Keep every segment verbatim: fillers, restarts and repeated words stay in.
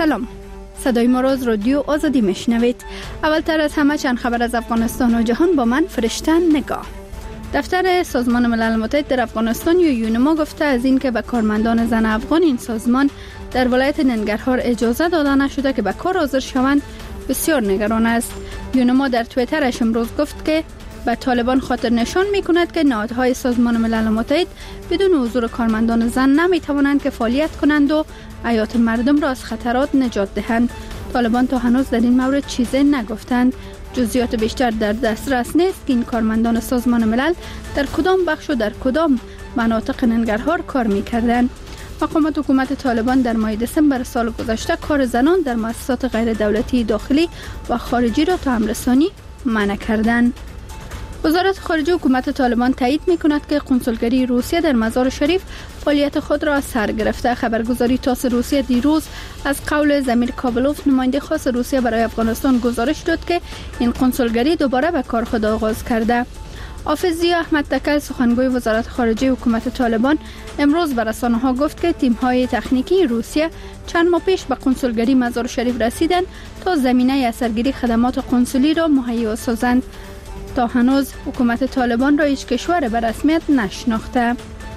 سلام، صدای ما را از رادیو آزادی میشنوید. اولتر از همه چند خبر از افغانستان و جهان با من فرشته نگاه. دفتر سازمان ملل متحد در افغانستان یا یونما گفته از اینکه به کارمندان زن افغان این سازمان در ولایت ننگرهار اجازه داده نشده که به کار حاضر شوند بسیار نگران است. یونما در توییترش امروز گفت که به طالبان خاطر نشان می کند که نهادهای سازمان ملل متحد بدون حضور کارمندان زن نمی توانند که فعالیت کنند و حیات مردم را از خطرات نجات دهند. طالبان تا هنوز در این مورد چیزی نگفتند. جزئیات بیشتر در دسترس نیست که این کارمندان سازمان ملل در کدام بخش و در کدام مناطق ننگرهار کار می کردند. مقامات حکومت طالبان در ماه دسامبر سال گذشته کار زنان در مؤسسات غیر دولتی داخلی و خارجی را تا حمل‌رسانی منع کردند. وزارت خارجه حکومت طالبان تایید می‌کند که قنسولگری روسیه در مزار شریف فعالیت خود را سر گرفته. خبرگزاری تاس روسیه دیروز از قول زمیر کابلوف نماینده خاص روسیه برای افغانستان گزارش داد که این قنسولگری دوباره به کار خود آغاز کرده. حافظ ضیا احمد تکل سخنگوی وزارت خارجه حکومت طالبان امروز به رسانه‌ها گفت که تیم‌های تکنیکی روسیه چند ماه پیش به قنسولگری مزار شریف رسیدند تا زمینه اثرگیری خدمات قنسولی را مهیا سازند. تا هنوز حکومت طالبان را هیچ کشور به رسمیت نشناخته.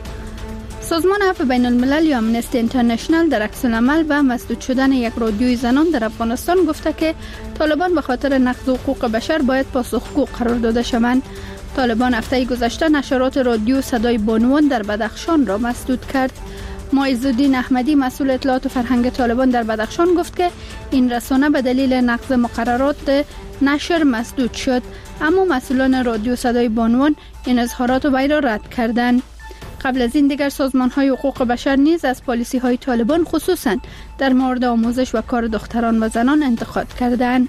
سازمان عفو بین الملل یا امنستی اینترنشنال در عکس العمل و مسدود شدن یک رادیوی زنان در افغانستان گفته که طالبان به خاطر نقض حقوق بشر باید پاسخگو قرار داده شوند. طالبان هفته گذشته نشرات رادیو صدای بانوان در بدخشان را مسدود کرد. معز الدین احمدی مسئول اطلاعات و فرهنگ طالبان در بدخشان گفت که این رسانه به دلیل نقض مقررات نشر مسدود شد، اما مسئولان رادیو صدای بانوان این اظهارات وی را رد کردند. قبل از این دیگر سازمان‌های حقوق بشر نیز از پالیسی‌های طالبان خصوصاً در مورد آموزش و کار دختران و زنان انتقاد کردند.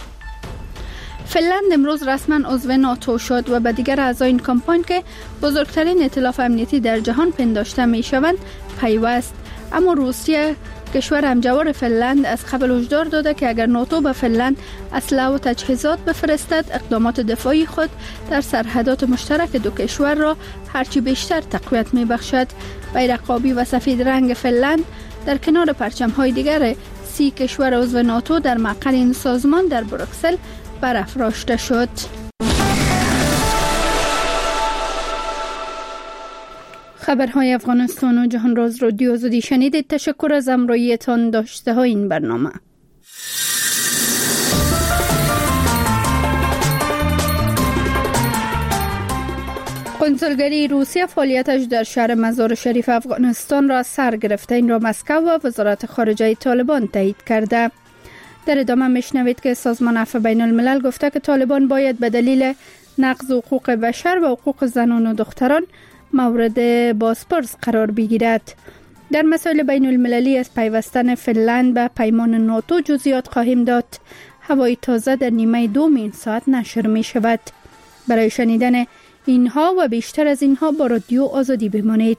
فنلند امروز رسما عضو ناتو شد و به دیگر اعضای این کمپاین که بزرگترین ائتلاف امنیتی در جهان پنداشته می‌شوند پیوست. اما روسیه کشور همجوار فنلند از قبل هشدار داده که اگر ناتو به فنلند اسلحه و تجهیزات بفرستد اقدامات دفاعی خود در سرحدات مشترک دو کشور را هرچی بیشتر تقویت می‌بخشد. بیرق آبی و سفید رنگ فنلند در کنار پرچم‌های دیگر سی کشور عضو ناتو در مقر این سازمان در بروکسل برافراشته شد. خبرهای افغانستان و جهان را از رادیو آزادی شنیدید. تشکر از همراهیتان. داشته های این برنامه. قنسولگری روسیه فعالیتش در شهر مزار شریف افغانستان را سر گرفته. این را مسکو و وزارت خارجه طالبان تایید کرده. در ادامه میشنوید که سازمان عفو بین الملل گفته که طالبان باید به دلیل نقض حقوق بشر و حقوق زنان و دختران مورد بازپرس قرار بگیرد. در مسائل بین المللی از پیوستن فنلند به پیمان ناتو جزئیات خواهیم داد. هوای تازه در نیمه دوم این ساعت نشر می شود. برای شنیدن اینها و بیشتر از اینها با رادیو آزادی بمانید.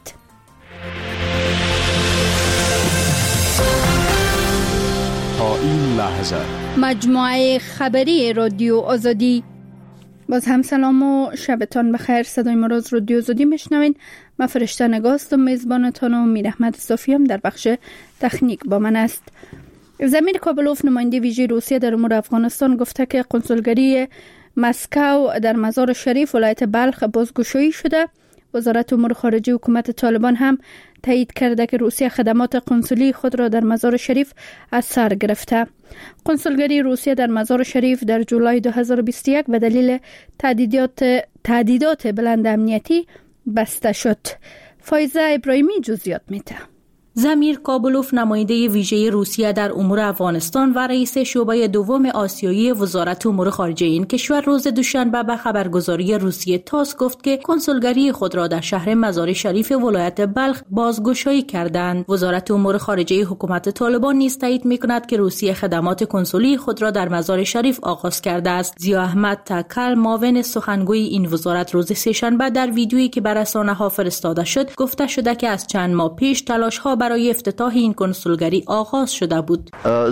تا این لحظه مجموعه خبری رادیو آزادی. باز هم سلام و شبتان بخیر. صدای ما را از رادیو آزادی میشنوین. من فرشته نگاه هستم، میزبانتان و میر احمد صافیم در بخش تکنیک با من است. زمیر کابلوف نماینده ویژه روسیه در امور افغانستان گفته که قنسولگری مسکو در مزار شریف ولایت بلخ بازگشایی شده. وزارت امور خارجه حکومت طالبان هم تایید کرده که روسیه خدمات قنسولی خود را در مزار شریف از سر گرفته. قنسولگری روسیه در مزار شریف در جولای دو هزار و بیست و یک به دلیل تهدیدات تهدیدات بلند امنیتی بسته شد. فایزه ابراهیمی جزئیات میده. زمیر کابلوف نماینده ویژه روسیه در امور افغانستان و رئیس شعبه دوم آسیایی وزارت امور خارجه این کشور روز دوشنبه به خبرگزاری روسیه تاس گفت که کنسولگری خود را در شهر مزار شریف ولایت بلخ بازگشایی کردند. وزارت امور خارجه حکومت طالبان نیز تایید می‌کند که روسیه خدمات کنسولی خود را در مزار شریف آغاز کرده است. ضیا احمد تکل معاون سخنگوی این وزارت روز سه‌شنبه در ویدیویی که به رسانه‌ها فرستاده شد گفته شده که از چند ماه پیش تلاش‌ها برای افتتاح این کنسولگری آغاز شده بود.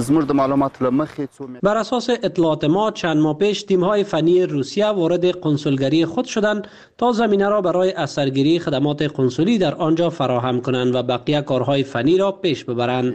بر اساس اطلاعات ما چند ماه پیش تیم‌های فنی روسیه وارد کنسولگری خود شدند تا زمینه را برای اثرگیری خدمات کنسولی در آنجا فراهم کنند و بقیه کارهای فنی را پیش ببرند.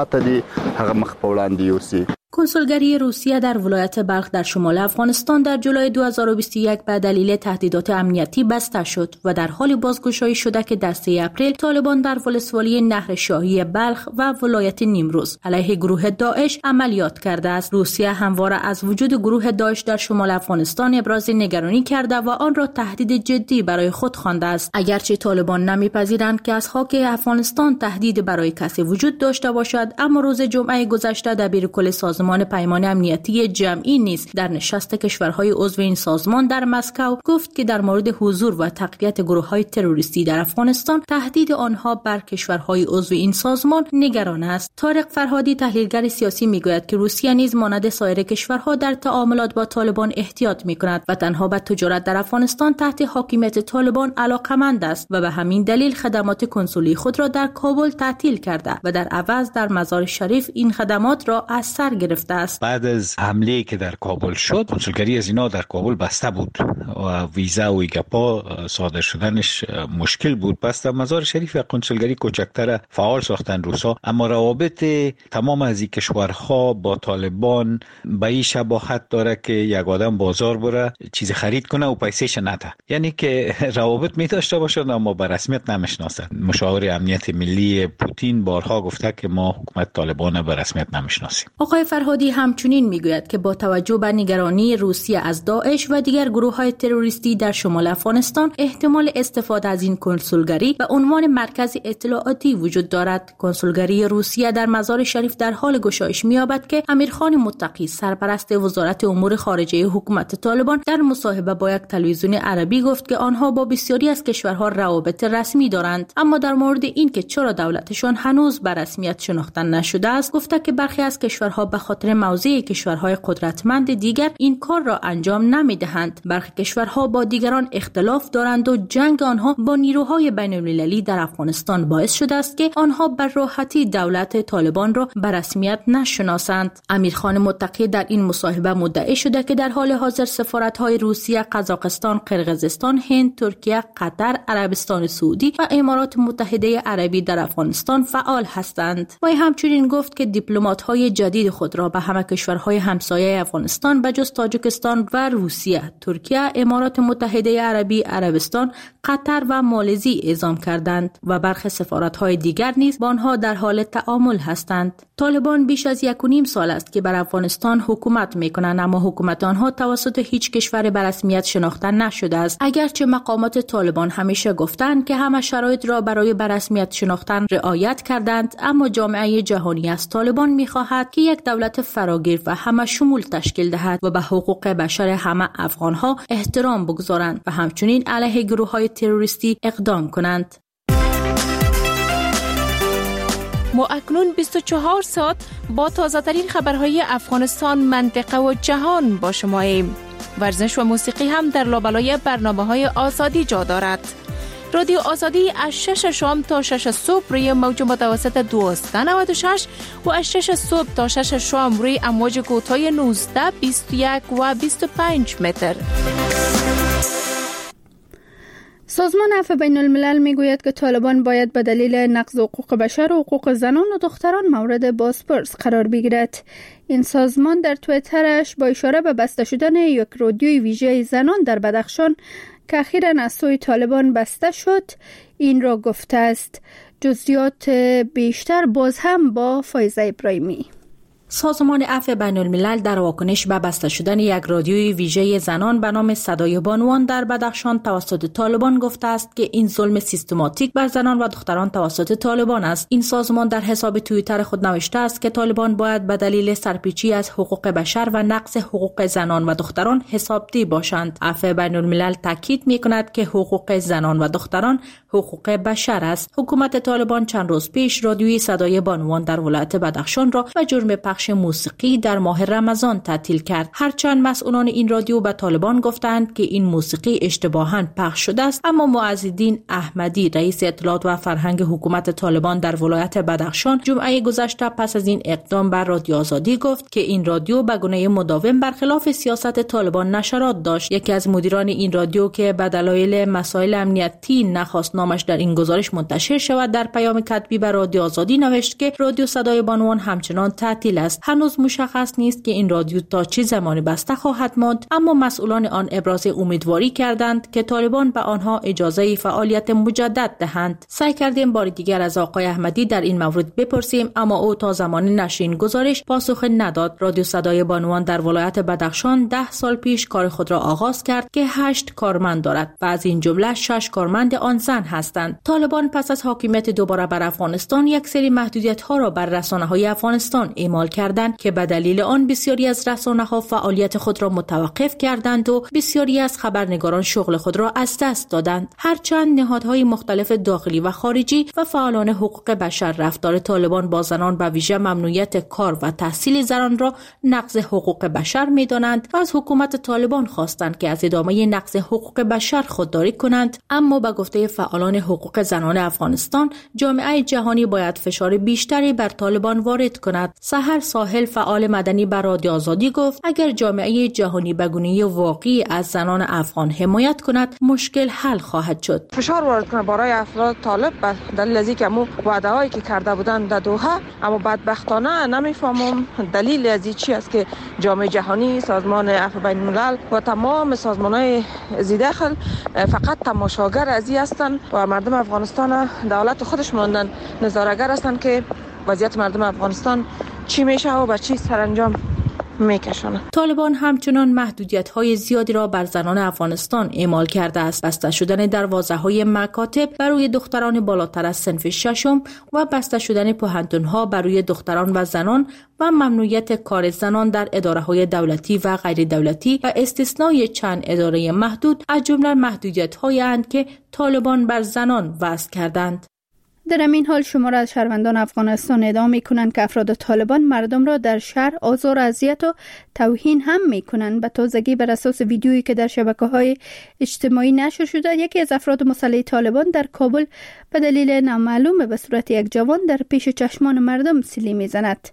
کنسولگری روسیه در ولایت بلخ در شمال افغانستان در جولای دو هزار و بیست و یک به دلیل تهدیدات امنیتی بسته شد و در حال بازگشایی شده که در سوم اپریل طالبان در ولسوالی نهر شاهی بلخ و ولایت نیمروز علیه گروه داعش عملیات کرده است. روسیه همواره از وجود گروه داعش در شمال افغانستان ابراز نگرانی کرده و آن را تهدید جدی برای خود خوانده است. اگرچه طالبان نمیپذیرند که از خاک افغانستان تهدید برای کسی وجود داشته باشد، اما روز جمعه گذشته دبیرکل سازمان پیمان امنیتی جمعی نیز در نشست کشورهای عضو این سازمان در مسکو گفت که در مورد حضور و تقویت گروه‌های تروریستی در افغانستان تهدید آنها بر کشورهای عضو این سازمان نگران است. طارق فرهادی تحلیلگر سیاسی میگوید که روسیه نیز مانند سایر کشورها در تعاملات با طالبان احتیاط میکند و تنها به تجارت در افغانستان تحت حاکمیت طالبان علاقمند است و به همین دلیل خدمات کنسولی خود را در کابل تعطیل کرده و در عوض در مزار شریف این خدمات را از سر گرفته است. بعد از حمله که در کابل شد کنسولگری از اینا در کابل بسته بود و ویزا و ایگاپا صادر شدنش مشکل بود. پس در مزار شریف و کنسولگری کوچکتر فعال ساختن روسا، اما روابط تمام از این کشورها با طالبان به این شباهت داره که یک آدم بازار بره چیز خرید کنه و پیسهش نده، یعنی که روابط می داشته باشند اما به رسمیت نمیشناسند. مشاور امنیت ملی پوتین بارها گفته که ما حکومت طالبان به رسمیت نمیشناسیم. آقای فرهادی همچنین میگوید که با توجه به نگرانی روسیه از داعش و دیگر گروه‌های تروریستی در شمال افغانستان احتمال استفاده از این کنسولگری به عنوان مرکز اطلاعاتی وجود دارد. کنسولگری روسیه در مزار شریف در حال گشایش می‌یابد که امیرخان متقی سرپرست وزارت امور خارجه حکومت طالبان در مصاحبه با یک تلویزیون عربی گفت که آنها با بسیاری از کشورها روابط رسمی دارند، اما در مورد این که چرا دولتشان هنوز به رسمیت شناخته نشده است گفته که برخی از کشورها به خاطر موضع کشورهای قدرتمند دیگر این کار را انجام نمیدهند. برخی کشورها با دیگران اختلاف دارند و جنگ آنها با نیروهای بین‌المللی در افغانستان باعث شده است که آنها بر راحتی دولت طالبان را به رسمیت نشناسند. امیرخان متقی در این مصاحبه مدعی شده که در حال حاضر سفارت‌های روسیه، قزاقستان، قرقیزستان، هند، ترکیه، قطر، عربستان سعودی و امارات متحده عربی در افغانستان فعال هستند. و همچنین گفت که دیپلمات‌های جدید خود را به همه کشورهای همسایه افغانستان به جز تاجیکستان و روسیه، ترکیه، امارات متحده عربی، عربستان، قطر و مالزی اعزام کردند و برخی سفارت‌های دیگر نیز با آنها در حال تعامل هستند. طالبان بیش از یک و نیم سال است که بر افغانستان حکومت می‌کنند، اما حکومت آنها توسط هیچ کشور به رسمیت شناخته نشده است. اگرچه مقامات طالبان همیشه گفتند که همه شرایط را برای به رسمیت شناختن رعایت کردند، اما جامعه جهانی از طالبان می‌خواهد که یک دولت فراگیر و همه شمول تشکیل دهد و به حقوق بشر همه افغان‌ها احترام بگذارند و همچنین علیه گروه‌های تروریستی اقدام کنند. ما اکنون بیست و چهار ساعت با تازه ترین خبرهای افغانستان، منطقه و جهان با شماییم. ورزش و موسیقی هم در لابلای برنامه‌های آزادی جا دارد. رادیو آزادی از شش شام تا شش صبح روی موج متوسط دویست و نود و شش و از شش صبح تا شش شام روی امواج کوتاه نوزده، بیست و یک و بیست و پنج متر. سازمان عفو بین الملل میگوید که طالبان باید به دلیل نقض حقوق بشر و حقوق زنان و دختران مورد بازپرس قرار بگیرد. این سازمان در توییترش با اشاره به بسته شدن یک رادیوی ویژه زنان در بدخشان که اخیراً از سوی طالبان بسته شد این را گفته است. جزئیات بیشتر باز هم با فایزه ابراهیمی. سازمان عفو بین الملل در واکنش به بسته شدن یک رادیوی ویژه زنان به نام صدای بانوان در بدخشان توسط طالبان گفته است که این ظلم سیستماتیک بر زنان و دختران توسط طالبان است. این سازمان در حساب توییتر خود نوشته است که طالبان باید به دلیل سرپیچی از حقوق بشر و نقض حقوق زنان و دختران حسابدی باشند. عفو بین الملل تاکید می‌کند که حقوق زنان و دختران حقوق بشر است. حکومت طالبان چند روز پیش رادیوی صدای بانوان در ولایت بدخشان را به جرم پخش موسیقی در ماه رمضان تعطیل کرد. هرچند مسئولان این رادیو به طالبان گفتند که این موسیقی اشتباهاً پخش شده است، اما معزالدین احمدی رئیس اطلاعات و فرهنگ حکومت طالبان در ولایت بدخشان جمعه گذشته پس از این اقدام بر رادیو آزادی گفت که این رادیو به گونه مداوم برخلاف سیاست طالبان نشرات داشت. یکی از مدیران این رادیو که به دلایل مسائل امنیتی نخواست نامش در این گزارش منتشر شود، در پیام کتبی به رادیو آزادی نوشت که رادیو صدای بانوان همچنان تعطیل است. هنوز مشخص نیست که این رادیو تا چه زمانی بسته خواهد ماند، اما مسئولان آن ابراز امیدواری کردند که طالبان به آنها اجازه فعالیت مجدد دهند. سعی کردیم بار دیگر از آقای احمدی در این مورد بپرسیم، اما او تا زمان نشر این گزارش پاسخ نداد. رادیو صدای بانوان در ولایت بدخشان ده سال پیش کار خود را آغاز کرد که هشت کارمند دارد و از این جمله شش کارمند آن زن هستند. طالبان پس از حاکمیت دوباره بر افغانستان یک سری محدودیت‌ها را بر رسانه‌های افغانستان اعمال کردند که به دلیل آن بسیاری از رسانه‌ها فعالیت خود را متوقف کردند و بسیاری از خبرنگاران شغل خود را از دست دادند. هرچند نهادهای مختلف داخلی و خارجی و فعالان حقوق بشر رفتار طالبان با زنان به ویژه ممنوعیت کار و تحصیل زنان را نقض حقوق بشر می‌دانند و از حکومت طالبان خواستند که از ادامه نقض حقوق بشر خودداری کنند، اما به گفته فعالان حقوق زنان افغانستان جامعه جهانی باید فشار بیشتری بر طالبان وارد کند. سحر ساحل فعال مدنی بر رادیو آزادی گفت اگر جامعه جهانی به گونه واقعی از زنان افغان حمایت کند مشکل حل خواهد شد. فشار وارد کنه برای افراد طالب به دلیل از اینکه مو وعده‌هایی که کرده بودند در دوحه، اما بدبختانه نمیفهمم دلیل از این چی است که جامعه جهانی، سازمان عفو بین الملل و تمام سازمان‌های زیداخل فقط تماشاگر از این هستند و مردم افغانستان دولت خودش ماندن نظاره‌گر هستند که وضعیت مردم افغانستان چی میشه و به چی سرانجام میکشونه. طالبان همچنان محدودیت‌های زیادی را بر زنان افغانستان اعمال کرده است. بسته شدن دروازه‌های مکاتب برای دختران بالاتر از صنف ششم و بسته شدن پوهنتون‌ها برای دختران و زنان و ممنوعیت کار زنان در اداره‌های دولتی و غیر دولتی و استثنای چند اداره محدود از جمله محدودیت‌هایی اند که طالبان بر زنان وضع کردند. در این حال شماره از شهروندان افغانستان ادعا می‌کنند که افراد طالبان مردم را در شهر آزار و اذیت و توهین هم می‌کنند. به تازگی بر اساس ویدیویی که در شبکه‌های اجتماعی نشر شده، یکی از افراد مسلح طالبان در کابل به دلیل نامعلوم به صورت یک جوان در پیش چشمان مردم سیلی می‌زند.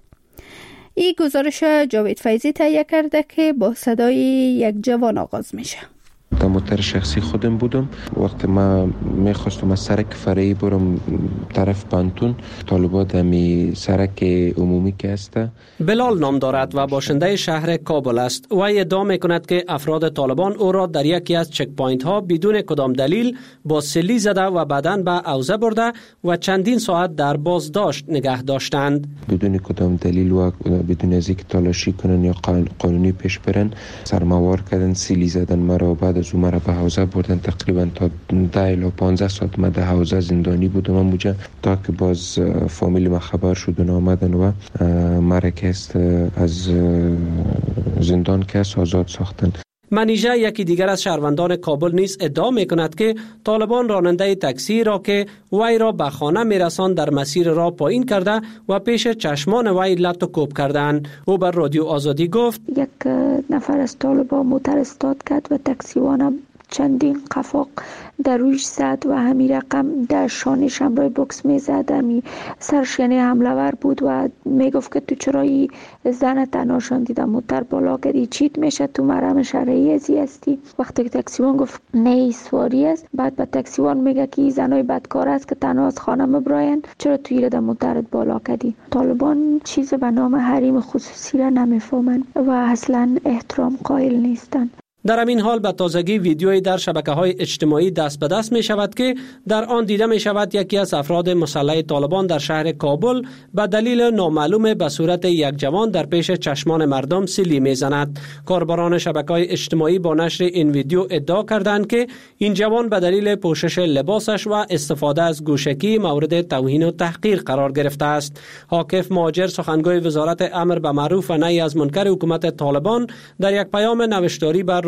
این گزارش جاوید فیضی تهیه کرده که با صدای یک جوان آغاز میشه. در موتر شخصی خودم بودم. وقتی ما میخواستم از سرک فرعی برم طرف پانتون، طالبان دمی سرک عمومی که است. بلال نام دارد و باشنده شهر کابل است. و ادعا میکند که افراد طالبان او را در یکی از چک پوینت ها بدون کدام دلیل با سلی زده و بعداً به حوزه برده و چندین ساعت در بازداشت نگه داشتند. بدون کدام دلیل و بدون از اینکه تلاشی کنن یا قانونی پیش برن سرموار کردن، سلی زدن مرا. بعد از اون مرا به حوزه بردن. تقریبا تا ده الی پانزده ساعت من در حوزه زندانی بودم اونجا تا که باز فامیلی ما خبر شدن آمدن و مرا که از زندان که آزاد ساختن. منیژه یکی دیگر از شهروندان کابل نیز ادعا میکند که طالبان راننده تاکسی را که وی را به خانه میرساند در مسیر را پایین کرده و پیش چشمان وی لط و کوب کردند. او بر رادیو آزادی گفت یک نفر از طالبان موتر استارت کرد و تاکسیوان چندین قفاق در رویش زد و همین رقم در شانش هم روی بکس می زد. همین سرش یعنی حمله‌ور بود و می گفت که تو چرایی زن تناشان دیدم موتر بالا کردی چیت میشه، تو مرم شرعی ازی هستی. وقتی که تاکسیوان گفت نه سواری است، بعد به تاکسیوان میگه که زنای بدکار است که تنها از خانه مبراین، چرا توی رده موترت بالا کردی. طالبان چیز به نام حریم خصوصی را نمیفهمن و اصلا احترام قائل نیستن. در همین حال به تازگی ویدیویی در شبکه‌های اجتماعی دست به دست می شود که در آن دیده می شود یکی از افراد مسلح طالبان در شهر کابل به دلیل نامعلوم به صورت یک جوان در پیش چشمان مردم سیلی می زند. کاربران شبکه‌های اجتماعی با نشر این ویدیو ادعا کردند که این جوان به دلیل پوشش لباسش و استفاده از گوشکی مورد توهین و تحقیر قرار گرفته است. حاکف مهاجر سخنگوی وزارت امر به معروف و نهی از منکر حکومت طالبان در یک پیام نوشتاری بر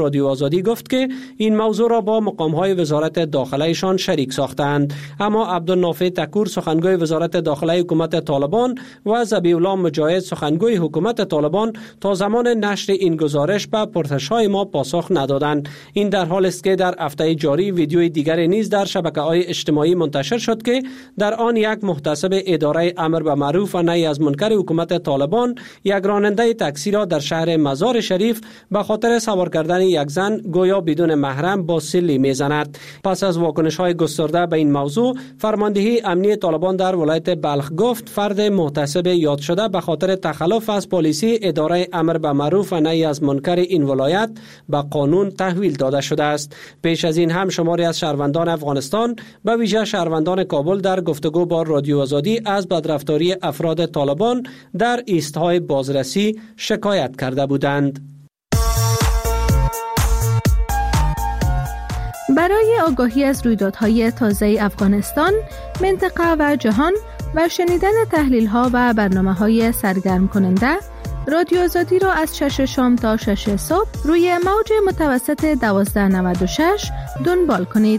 رادیو آزادی گفت که این موضوع را با مقام‌های وزارت داخله‌شان شریک ساختند. اما عبدالنافع تکور سخنگوی وزارت داخله حکومت طالبان و ذبیح الله مجاهد سخنگوی حکومت طالبان تا زمان نشر این گزارش به پرسش‌های ما پاسخ ندادند. این در حال است که در هفته جاری ویدیوی دیگری نیز در شبکه‌های اجتماعی منتشر شد که در آن یک محتسب اداره امر به معروف و نهی از منکر حکومت طالبان یک راننده تاکسی را در شهر مزار شریف به خاطر سوار کردن یک زن گویا بدون محرم با سلی میزند. پس از واکنش‌های گسترده به این موضوع، فرماندهی امنی طالبان در ولایت بلخ گفت فرد محتسب یاد شده به خاطر تخلف از پلیسی اداره امر به معروف و نهی از منکر این ولایت به قانون تحویل داده شده است. پیش از این هم شماری از شهروندان افغانستان به ویژه شهروندان کابل در گفتگو با رادیو آزادی از بدرفتاری افراد طالبان در ایستهای بازرسی شکایت کرده بودند. برای آگاهی از رویدادهای تازه افغانستان، منطقه و جهان و شنیدن تحلیل‌ها و برنامه‌های سرگرم کننده، رادیو آزادی را از شش شام تا شش صبح روی موج متوسط دوازده نود و شش دنبال کنید.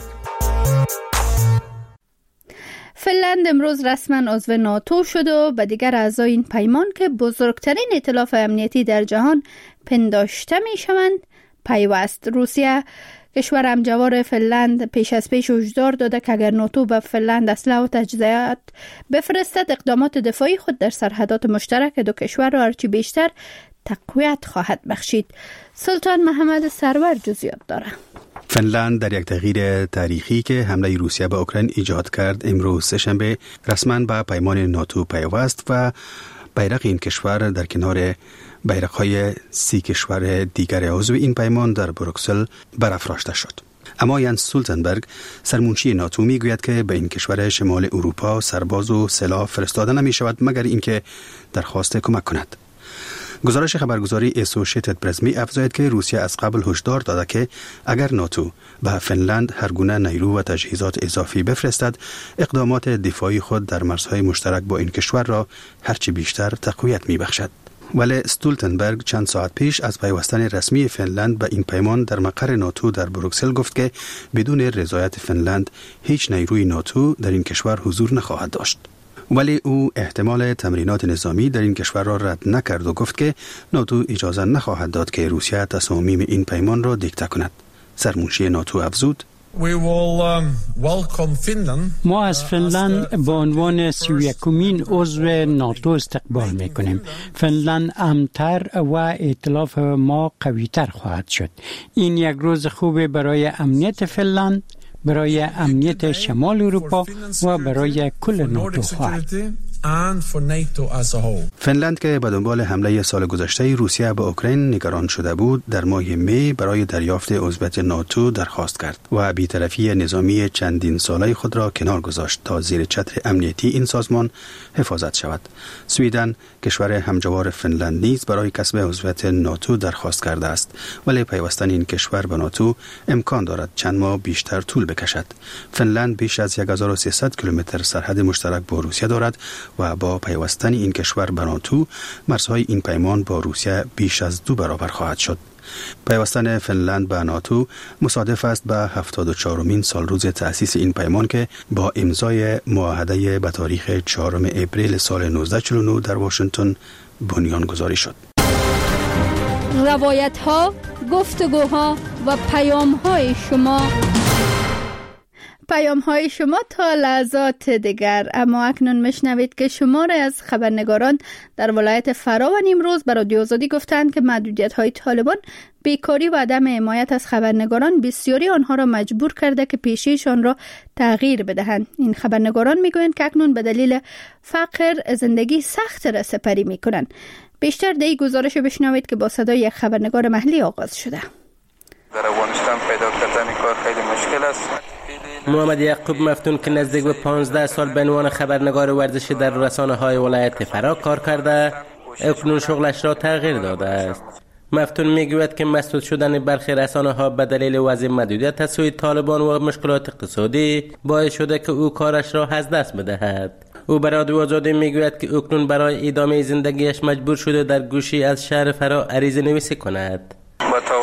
فنلند امروز رسما عضو ناتو شد و به دیگر اعضای این پیمان که بزرگترین ائتلاف امنیتی در جهان پنداشته می شوند پیوست. روسیه کشور همجوار فنلند پیش از پیش هشدار داده که اگر ناتو به فنلند اسلحه و تجهیزات بفرستد، اقدامات دفاعی خود در سرحدات مشترک دو کشور را هرچی بیشتر تقویت خواهد بخشید. سلطان محمد سرور جزئیات دارد. فنلند در یک تغییر تاریخی که حمله روسیه به اوکراین ایجاد کرد، امروز سه‌شنبه رسما به پیمان ناتو پیوست و بیرق این کشور در کنار بیرق‌های سی کشور دیگر عضو این پیمان در بروکسل برافراشته شد. اما یانس استولتنبرگ، سرمنشی ناتو، میگوید که به این کشور شمال اروپا سرباز و سلاح فرستاده نمی شود مگر اینکه درخواست کمک کند. گزارش خبرگزاری اسوشیتد پرس می افزاید که روسیه از قبل هشدار داده که اگر ناتو به فنلند هر گونه نیرو و تجهیزات اضافی بفرستد، اقدامات دفاعی خود در مرزهای مشترک با این کشور را هرچی بیشتر تقویت می بخشد. ولی استولتنبرگ چند ساعت پیش از پیوستن رسمی فنلند به این پیمان در مقر ناتو در بروکسل گفت که بدون رضایت فنلند هیچ نیروی ناتو در این کشور حضور نخواهد داشت. ولی او احتمال تمرینات نظامی در این کشور را رد نکرد و گفت که ناتو اجازه نخواهد داد که روسیه تصامیم این پیمان را دیکته کند. سرمنشی ناتو افزود: ما از فنلند به عنوان سی و یکمین عضو ناتو استقبال میکنیم. فنلند امن‌تر و ائتلاف ما قوی‌تر خواهد شد. این یک روز خوب برای امنیت فنلند، برای امنیت شمال اروپا و برای کل ناتو خواهد. فنلند که به دنبال حمله سال گذشته روسیه به اوکراین نگران شده بود، در ماه می برای دریافت عضویت ناتو درخواست کرد و بی‌طرفی نظامی چندین ساله خود را کنار گذاشت تا زیر چتر امنیتی این سازمان حفاظت شود. سویدن، کشور همجوار فنلند، نیز برای کسب عضویت ناتو درخواست کرده است، ولی پیوستن این کشور به ناتو امکان دارد چند ماه بیشتر طول بکشد. فنلند بیش از هزار و سیصد کیلومتر سرحد مشترک با روسیه دارد و با پیوستن این کشور به ناتو، مرزهای این پیمان با روسیه بیش از دو برابر خواهد شد. پیوستن فنلند به ناتو مصادف است به هفتاد و چهارمین سال روز تأسیس این پیمان که با امضای معاهده به تاریخ چهارم اپریل سال نوزده چهل و نه در واشنگتن بنیان گذاری شد. روایت ها، گفتگوها و پیام های شما پیام های شما تا لحظات دیگر. اما اکنون میشنوید که شماره از خبرنگاران در ولایت فرا و نیمروز به رادیو آزادی گفتند که محدودیت های طالبان، بیکاری و عدم حمایت از خبرنگاران بسیاری آنها را مجبور کرده که پیشه‌شان را تغییر بدهند. این خبرنگاران میگویند که اکنون به دلیل فقر زندگی سخت را سپری میکنند. بیشتر در این گزارش بشنوید که با صدای یک خبرنگار محلی آغاز شده. در افغانستان پیدا کردن کار خیلی مشکل است. محمد یعقوب مفتون که نزدیک به پانزده سال به عنوان خبرنگار ورزشی در رسانه‌های ولایت فرا کار کرده، اکنون شغلش را تغییر داده است. مفتون میگوید که مسدود شدن برخی رسانه‌ها به دلیل وضع محدودیت از سوی طالبان و مشکلات اقتصادی باعث شده که او کارش را از دست بدهد. او به رادیو آزادی میگوید که اکنون برای ادامه زندگیش مجبور شده در گوشی از شهر فرا عریضه نویسی کند. با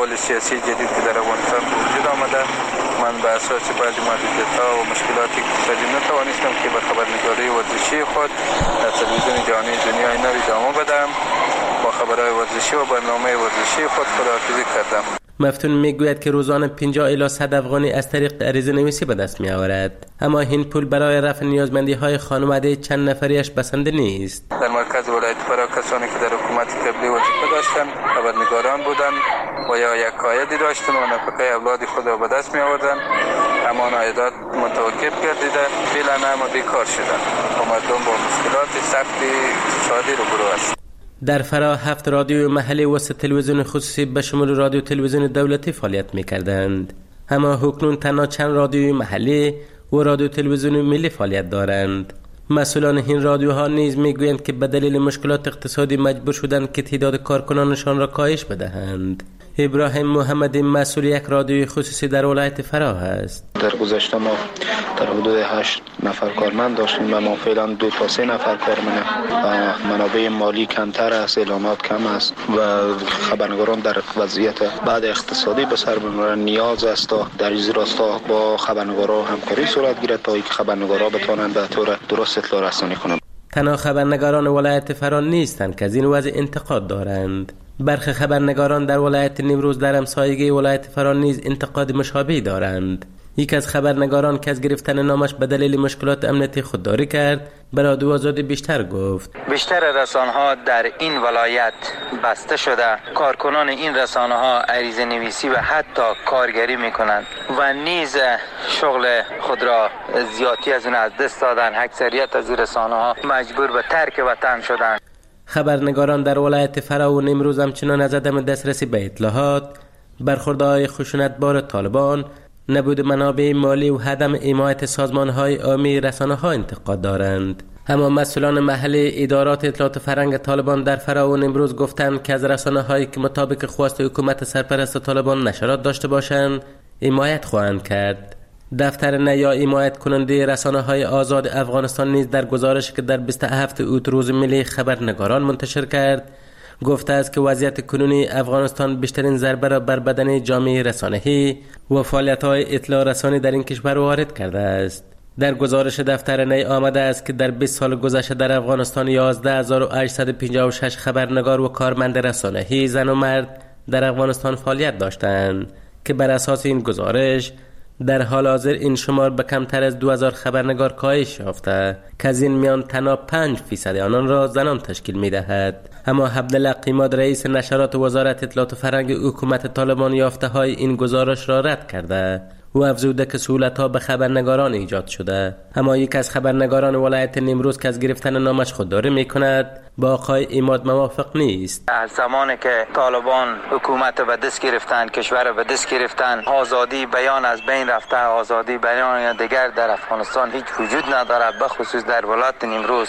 احوال سیاسی جدید که در افغانستان وجود آمده، من به اساس بعضی محدودیت‌ها و مشکلات اقتصادی نتوانستم که به خبرنگاری ورزشی خود در تلویزیون جهانی دنیای نو ادامه بدم. با خبرهای ورزشی و برنامه ورزشی خود خداحافظی کردم. مفتون میگوید که روزانه پنجاه الی صد افغانی از طریق عریضه نویسی به دست می آورد، اما این پول برای رفع نیازمندی های خانواده چند نفریش بسنده نیست. در مرکز ولایت فرا کسانی که در حکومت قبلی وظیفه داشتند خبرنگاران بودند و یا یک عایدی داشتند و نفقه اولاد خود را به دست می آوردند، اما عایدات متوقف گردیده، فعلا هم بیکار شدند و مردم با مشکلات سخت اقتصادی روبرو است. در فرا هفت رادیو محلی و سه تلویزیون خصوصی به شمول رادیو تلویزیون دولتی فعالیت می‌کردند، اما اکنون تنها چند رادیوی محلی و رادیو تلویزیون ملی فعالیت دارند. مسئولان این رادیوها نیز میگویند که به دلیل مشکلات اقتصادی مجبور شدند که تعداد کارکنانشان را کاهش بدهند. ابراهیم محمدی مسئول یک رادیوی خصوصی در ولایت فرا است. در گذشته ما در حدود هشت نفر کارمند داشتیم و ما فعلا دو تا سه نفر کارمند و منابع مالی کمتر است، اعلانات کم است و خبرنگاران در وضعیت بعد اقتصادی به سر میبرند. نیاز است تا در این راستا با خبرنگاران همکاری صورت گیرد تا اینکه خبرنگاران بتوانند به طور درست اطلاع رسانی کنند. تنها خبرنگاران ولایت فرا نیستند که از این وضع انتقاد دارند. برخی خبرنگاران در ولایت نیمروز در همسایگی ولایت فرا نیز انتقاد مشابهی دارند. یک از خبرنگاران که از گرفتن نامش به دلیل مشکلات امنیتی خودداری کرد، به رادیو آزادی بیشتر گفت. بیشتر رسانه‌ها در این ولایت بسته شده، کارکنان این رسانه‌ها عریضه نویسی و حتی کارگری میکنند و نیز شغل خود را زیادی از اون از دست دادن. اکثریت از این رسانه‌ها مجبور به ترک وطن شدند. خبرنگاران در ولایت فرا و نیمروز همچنان از عدم دسترسی به اطلاعات، برخوردهای خشونتبار طالبان، نبود منابع مالی و عدم حمایت سازمان‌های عامی رسانه‌ها انتقاد دارند. اما مسئولان محلی ادارات اطلاعات فرهنگ طالبان در فرا و نیمروز گفتند که از رسانه‌هایی که مطابق خواست حکومت سرپرست طالبان نشرات داشته باشند حمایت خواهند کرد. دفتر نیا حمایت کننده رسانه‌های آزاد افغانستان نیز در گزارشی که در بیست و هفتم اوت روز ملی خبرنگاران منتشر کرد گفته است که وضعیت کنونی افغانستان بیشترین ضربه را بر بدن جامعه رسانه‌ای و فعالیت‌های اطلاع رسانی در این کشور وارد کرده است. در گزارش دفتر نی آمده است که در بیست سال گذشته در افغانستان یازده هزار و هشتصد و پنجاه و شش خبرنگار و کارمند رسانه‌ای زن و مرد در افغانستان فعالیت داشتند که بر اساس این گزارش در حال حاضر این شمار به کمتر از دو هزار خبرنگار کاهش یافته که از این میان تنها پنج فیصد آنان را زنان تشکیل می‌دهد. اما عبدالله قیماد رئیس نشرات وزارت اطلاعات و فرهنگ حکومت طالبان یافته های این گزارش را رد کرده و افزوده که سهولت‌ها به خبرنگاران ایجاد شده. اما یک از خبرنگاران ولایت نیمروز که از گرفتن نامش خودداری می‌کند با آقای ایماد موافق نیست. از زمانی که طالبان حکومت به دست گرفتند، کشور به دست گرفتند، آزادی بیان از بین رفته، آزادی بیان دیگر در افغانستان هیچ وجود ندارد، به خصوص در ولایت نیمروز.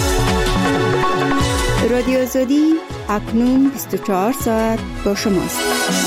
رادیو آزادی اکنون بیست و چهار ساعت با شماست.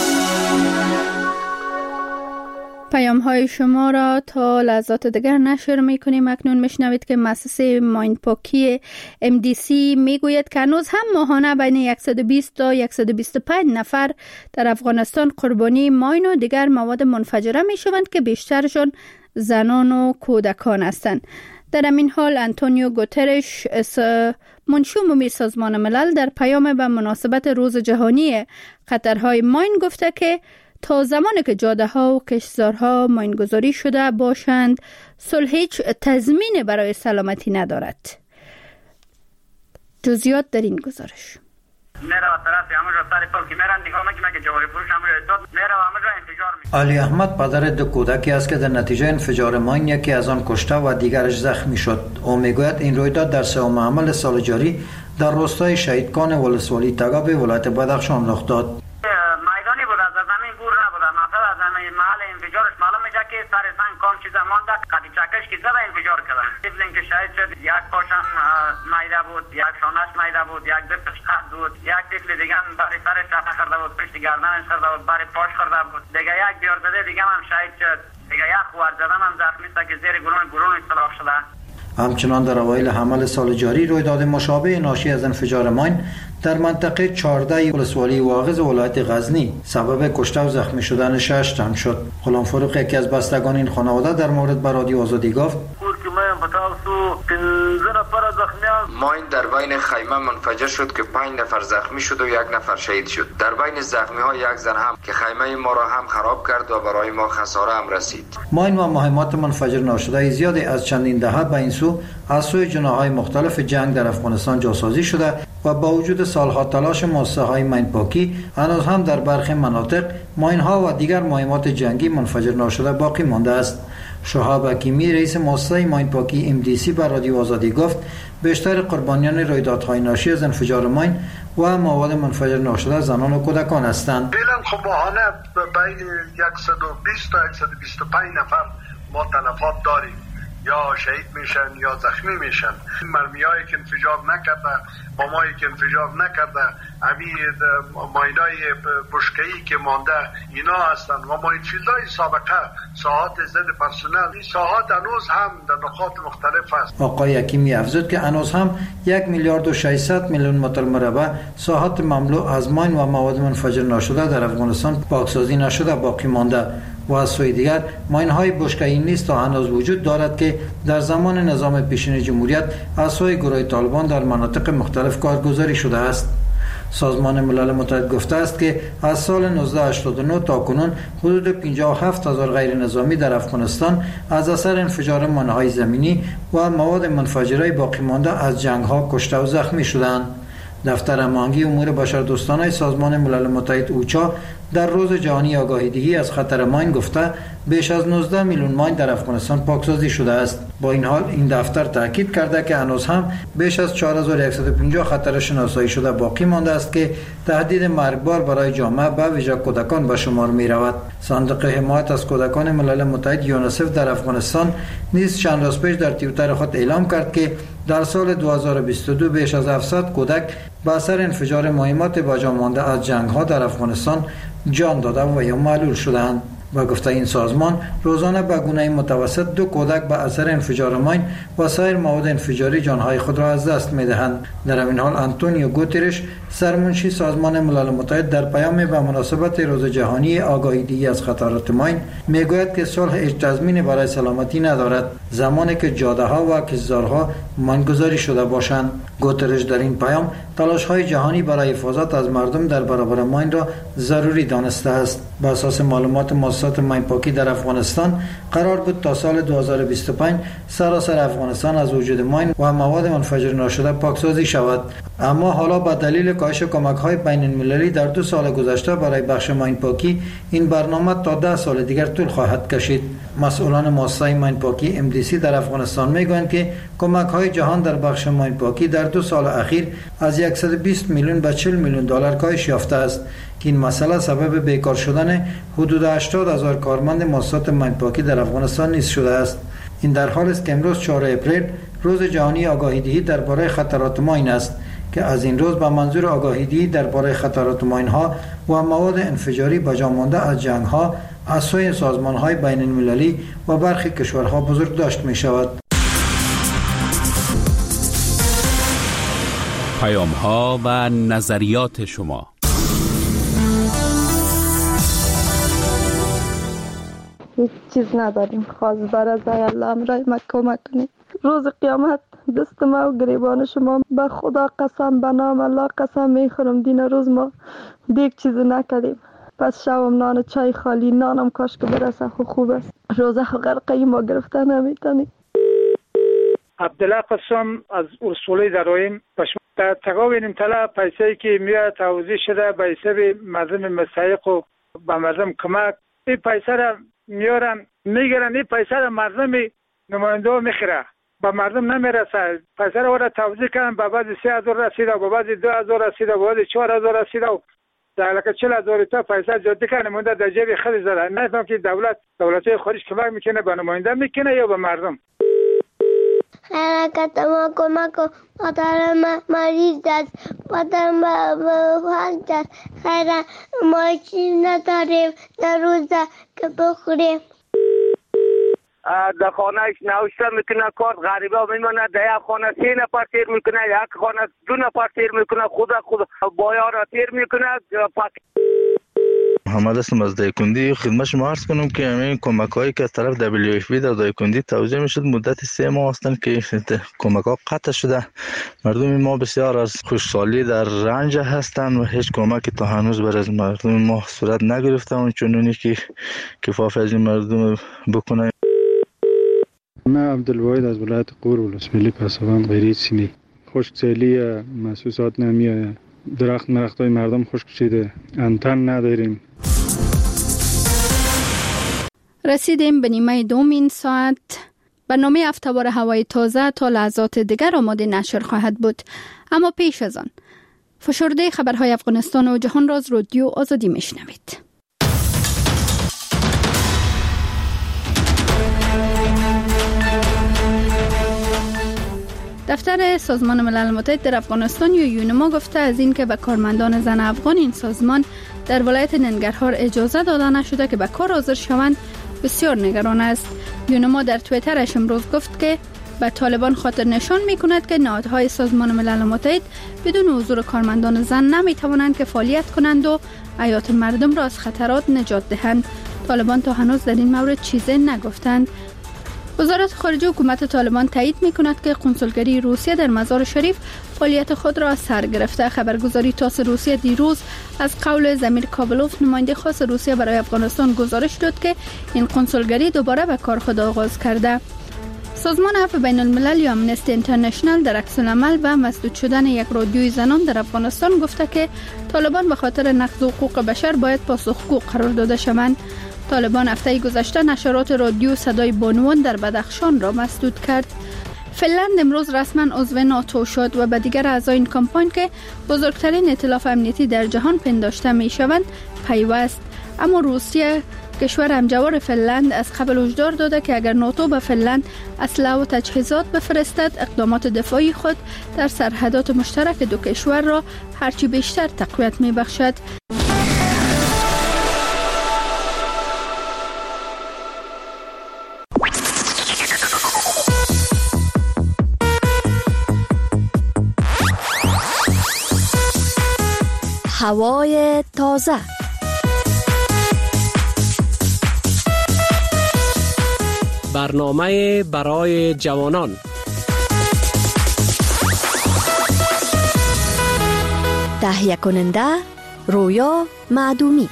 پیام های شما را تا لحظات دیگر نشر می کنیم. اکنون میشنوید که مؤسسه ماینپاکی ام دی سی میگوید که هنوز هم ماهانه بین صد و بیست تا صد و بیست و پنج نفر در افغانستان قربانی ماین و دیگر مواد منفجره می شوند که بیشترشان زنان و کودکان هستند. در این حال انتونیو گوترش منشی عمومی سازمان ملل در پیام به مناسبت روز جهانی خطرهای ماین گفته که تا زمانی که جاده ها و کشتزارها ماینگذاری شده باشند صلح هیچ تضمین برای سلامتی ندارد. جزئیات در این گزارش. علی احمد پدر دو کودکی است که در نتیجه انفجار ماین یکی از آن کشته و دیگرش زخمی شد. او میگوید این رویداد در سوم عمل سال جاری در روستای شهیدکان ولسوالی تگاب ولایت بدخشان رخ داد. سر زن کام چیزا مانده قدی چکش که زده انفجار کردن. طفلی که شهید شد یک پاشم میده بود، یک شانش میده بود، یک دستش قد بود، یک طفل دیگه هم برای سرش چکه خورده بود، پشت گردنش خورده بود، برای پاش خورده بود. دیگه یک بیار زده دیگه هم شهید شد. دیگه یک خور زدن هم زخمی است که زیر گلون گلون اصلاح شده. همچنان در اوایل حمل سال جاری رویداد مشابه ناشی از انفجار ماین در منطقه چهارده ولسوالی واغظ ولایت غزنی سبب کشته و زخمی شدن شش تن شد. غلام فروغ، یکی از بستگان این خانواده، در مورد به رادیو آزادی گفت: ماین در بین خیمه منفجر شد که پنج نفر زخمی شد و یک نفر شهید شد. در بین زخمی ها یک زن هم که خیمه ما را هم خراب کرد و برای ما خساره هم رسید. ماین و مهمات منفجر ناشده زیادی از چندین دهه به این سو از سوی جناح‌های مختلف جنگ در افغانستان جاسازی شده و با وجود سالها تلاش مؤسسه‌های ماینپاکی هنوز هم در برخی مناطق ماین‌ها و دیگر مهمات جنگی منفجر ناشده باقی مانده است. شهاب حکیمی، رئیس مؤسسه ماینپاکی ام دی سی، بر رادیو آزادی گفت بیشتر قربانیان رویدادهای ناشی از انفجار ماین و مواد منفجر ناشده زنان و کودکان هستند. فعلا خب ماهانه بین صد و بیست تا صد و بیست و پنج نفر ما تلفات داریم، یا شهید میشن یا زخمی میشن. مرمیایی که انفجار نکرده، بمایی که انفجار نکرده، امی ماینای بشکه‌ای که مانده اینا هستن و ماینفیلدهای سابقه ساحات ضد پرسنل. این ساحات هنوز هم در نقاط مختلف است. آقای حکیمی افزود که هنوز هم یک میلیارد و ششصد میلیون متر مربع ساحات مملو از ماین و مواد منفجر ناشده در افغانستان پاکسازی نشده باقی مانده و از سوی دیگر ماین‌های بشکه‌ای نیز تا هنوز وجود دارد که در زمان نظام پیشین جمهوریت از سوی گروه طالبان در مناطق مختلف کارگزاری شده است. سازمان ملل متحد گفته است که از سال نوزده هشتاد و نه تا کنون حدود پنجاه و هفت هزار غیر نظامی در افغانستان از اثر انفجار مانع‌های زمینی و مواد منفجره باقی مانده از جنگ‌ها کشته و زخمی شدند. دفتر هماهنگی امور بشردوستانه سازمان ملل متحد اوچا در روز جهانی آگاهی دهی از خطر ماین گفته بیش از نوزده میلیون ماین در افغانستان پاکسازی شده است. با این حال این دفتر تاکید کرده که هنوز هم بیش از چهار هزار و صد و پنجاه خطر شناسایی شده باقی مانده است که تهدید مرگبار برای جامعه به ویژه کودکان به شمار می رود. صندوق حمایت از کودکان ملل متحد یونیسف در افغانستان نیز چند روز پیش در توییتر خود اعلام کرد که در سال دو هزار و بیست و دو بیش از هفتصد کودک به اثر انفجار مهمات باجا مانده از جنگ‌ها در افغانستان جان داده و یا معلول شدند. و گفته این سازمان روزانه به گونه متوسط دو کودک به اثر انفجار ماین و سایر مواد انفجاری جانهای خود را از دست می‌دهند. در این حال آنتونیو گوترش، سرمنشی سازمان ملل متحد، در پیام به مناسبت روز جهانی آگاهی دهی از خطرات ماین میگوید که صلح هیچ تضمینی برای سلامتی ندارد زمانی که جاده‌ها و کشتزارها ماینگذاری شده باشند. گوترش در این پیام تلاش‌های جهانی برای حفاظت از مردم در برابر ماین را ضروری دانسته است. بر اساس معلومات مؤسسات ماینپاکی در افغانستان قرار بود تا سال دو هزار و بیست و پنج سراسر افغانستان از وجود ماین و مواد منفجر ناشده پاکسازی شود، اما حالا با دلیل کاهش کمک‌های بین‌المللی در دو سال گذشته برای بخش ماینپاکی این برنامه تا ده سال دیگر طول خواهد کشید. مسئولان مؤسسه ماینپاکی ام دی سی در افغانستان میگویند که کمک‌های جهان در بخش ماینپاکی در دو سال اخیر از صد و بیست میلیون به چهل میلیون دلار کاهش یافته است که این مسئله سبب بیکار شدن حدود هشتاد هزار کارمند مؤسسات ماینپاکی در افغانستان نیز شده است. این در حال است که امروز چهارم اپریل روز جهانی آگاهی دهی درباره خطرات ماین است که از این روز به منظور آگاهی دهی درباره خطرات ماین ها و مواد انفجاری باجا مانده از جنگ ها از سوی سازمان های بین المللی و برخی کشورها بزرگ داشت می شود. پیام ها و نظریات شما. هیچ چیز نداریم، خواست برای الله امرای ما کمک کنید. روز قیامت دست ما و گریبان شما به خدا قسم، به نام الله قسم میخورم دین روز ما دیگه چیز نکردیم. پس شوم نان چای خالی نانم کاش که برسه خو خوب است. روزه غرقه ما گرفته نمیتونی. عبدالله قسم از اصولی درایم در تقاوین امتلا پیسایی که میاد توضیح شده به حساب مردم مستحق و به مردم کمک، این پیسه را میارن میگیرن، این پیسه را مردم نماینده ها میخیره، به مردم نمیرسه. پیسه را وارد توضیح کردن، به بعضی سه هزار رسیده، به بعضی دو هزار رسیده، به بعضی چهار هزار رسیده و در لکه چل هزار تا پیسه جاده کنه مونده در جیب خود زده. نفهم که دولت دولت‌های خارج کمک میکنه به نماینده میکنه یا به مردم. حرکت ما کمک کن، مادر ما مریض است، مادر ما بخواد است، خیلی ما چیز نداریم در روزه که بخوریم. در خانهش نوشته میکنه کارت غریبه میمونه، در یک خانه سه نفر تیر میکنه، یک خانه دو نفر تیر میکنه، خود خود بایا را تیر میکنه. محمد هستم از دایکندی. خدمت شما عرض کنم که همین کمک هایی که از طرف دبلیو اف پی در دایکندی توزیع میشد مدت سه ماه هستند که کمک ها قطع شده. مردم ما بسیار از خوشحالی در رنج هستند و هیچ کمکی تا هنوز بر از مردم ما صورت نگرفته و چنونی که کفاف از این مردم بکنه. من عبدالواحد از ولایت غور ولسوالی پسابند غیری سینی. خشکسالی محسوسات نمیآید. درخت مرختای مردم خشک شده، انتن نداریم. رسیدیم به نیمه دوم این ساعت. برنامه هفته‌وار هوای تازه تا لحظات دیگر آماده نشر خواهد بود، اما پیش از آن فشرده خبرهای افغانستان و جهان را از رادیو آزادی میشنوید. دفتر سازمان ملل متحد در افغانستان یا یونما گفته از این که به کارمندان زن افغان این سازمان در ولایت ننگرهار اجازه داده نشده که به کار حاضر شوند بسیار نگران است. یونما در توییترش امروز گفت که به طالبان خاطر نشان می کند که نهادهای سازمان ملل متحد بدون حضور کارمندان زن نمی توانند که فعالیت کنند و حیات مردم را از خطرات نجات دهند. طالبان تا هنوز در این مورد چیزی نگفتند. وزارت خارجه حکومت طالبان تایید می کند که قنسولگری روسیه در مزار شریف فعالیت خود را سر گرفته. خبرگزاری تاس روسیه دیروز از قول زمیر کابلوف نماینده خاص روسیه برای افغانستان گزارش داد که این قنسولگری دوباره به کار خود آغاز کرده. سازمان عفو بین الملل یا امنستی اینترنشنال در عکس العمل و مسدود شدن یک رادیوی زنان در افغانستان گفته که طالبان به خاطر نقض حقوق بشر باید پاسخگو قرار داده شوند. طالبان هفته گذشته نشرات رادیو صدای بانوان در بدخشان را مسدود کرد. فنلند امروز رسما عضو ناتو شد و به دیگر اعضای این کمپاین که بزرگترین ائتلاف امنیتی در جهان پنداشته می شوند پیوست. اما روسیه کشور همجوار فنلند از قبل هشدار داده که اگر ناتو به فنلند اسلحه و تجهیزات بفرستد اقدامات دفاعی خود در سرحدات مشترک دو کشور را هرچی بیشتر تقویت می بخشد. هوای تازه. برنامه برای جوانان. تهیه کننده رویا معدومی.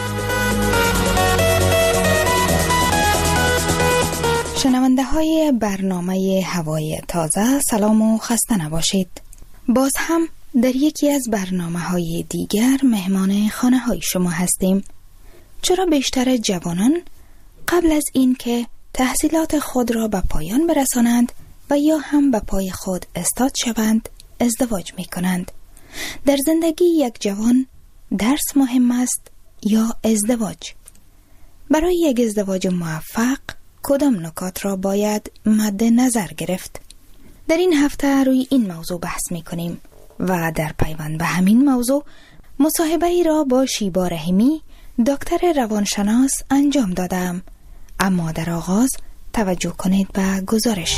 شنونده های برنامه هوای تازه سلام و خسته نباشید. باز هم در یکی از برنامه های دیگر مهمان خانه های شما هستیم. چرا بیشتر جوانان قبل از این که تحصیلات خود را به پایان برسانند و یا هم به پای خود استاد شوند ازدواج می کنند؟ در زندگی یک جوان درس مهم است یا ازدواج؟ برای یک ازدواج موفق کدام نکات را باید مد نظر گرفت؟ در این هفته روی این موضوع بحث می کنیم و در پیوند به همین موضوع مصاحبه ای را با شیبا رحیمی دکتر روانشناس انجام دادم. اما در آغاز توجه کنید به گزارش.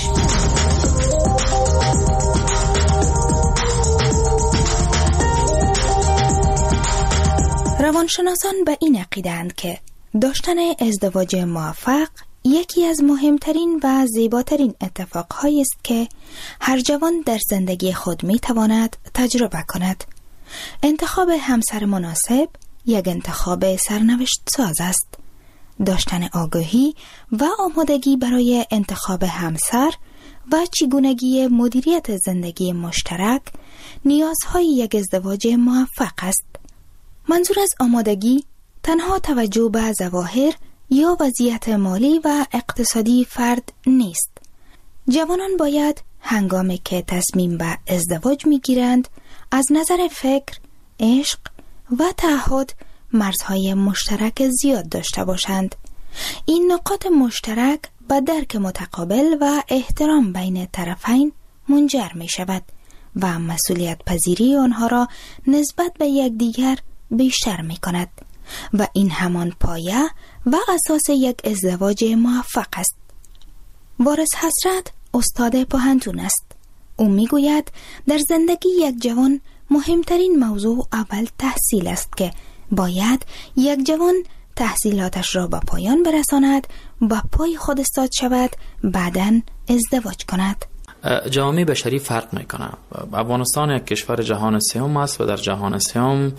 روانشناسان به این عقیده‌اند که داشتن ازدواج موفق یکی از مهمترین و زیباترین اتفاقهایی است که هر جوان در زندگی خود میتواند تجربه کند. انتخاب همسر مناسب یک انتخاب سرنوشت ساز است. داشتن آگاهی و آمادگی برای انتخاب همسر و چگونگی مدیریت زندگی مشترک نیازهای یک ازدواج موفق است. منظور از آمادگی تنها توجه به ظواهر یا وضعیت مالی و اقتصادی فرد نیست. جوانان باید هنگامی که تصمیم به ازدواج میگیرند از نظر فکر، عشق و تعهد مرزهای مشترک زیاد داشته باشند. این نقاط مشترک به درک متقابل و احترام بین طرفین منجر می شود و مسئولیت پذیری آنها را نسبت به یکدیگر بیشتر می کند و این همان پایه و اساس یک ازدواج موفق است. وارث حسرت استاد پوهنتون است. او میگوید در زندگی یک جوان مهمترین موضوع اول تحصیل است که باید یک جوان تحصیلاتش را به پایان برساند، با پای خود استاد شود، بعداً ازدواج کند. جامعه بشری فرق میکنه. افغانستان یک کشور جهان سوم است و در جهان سوم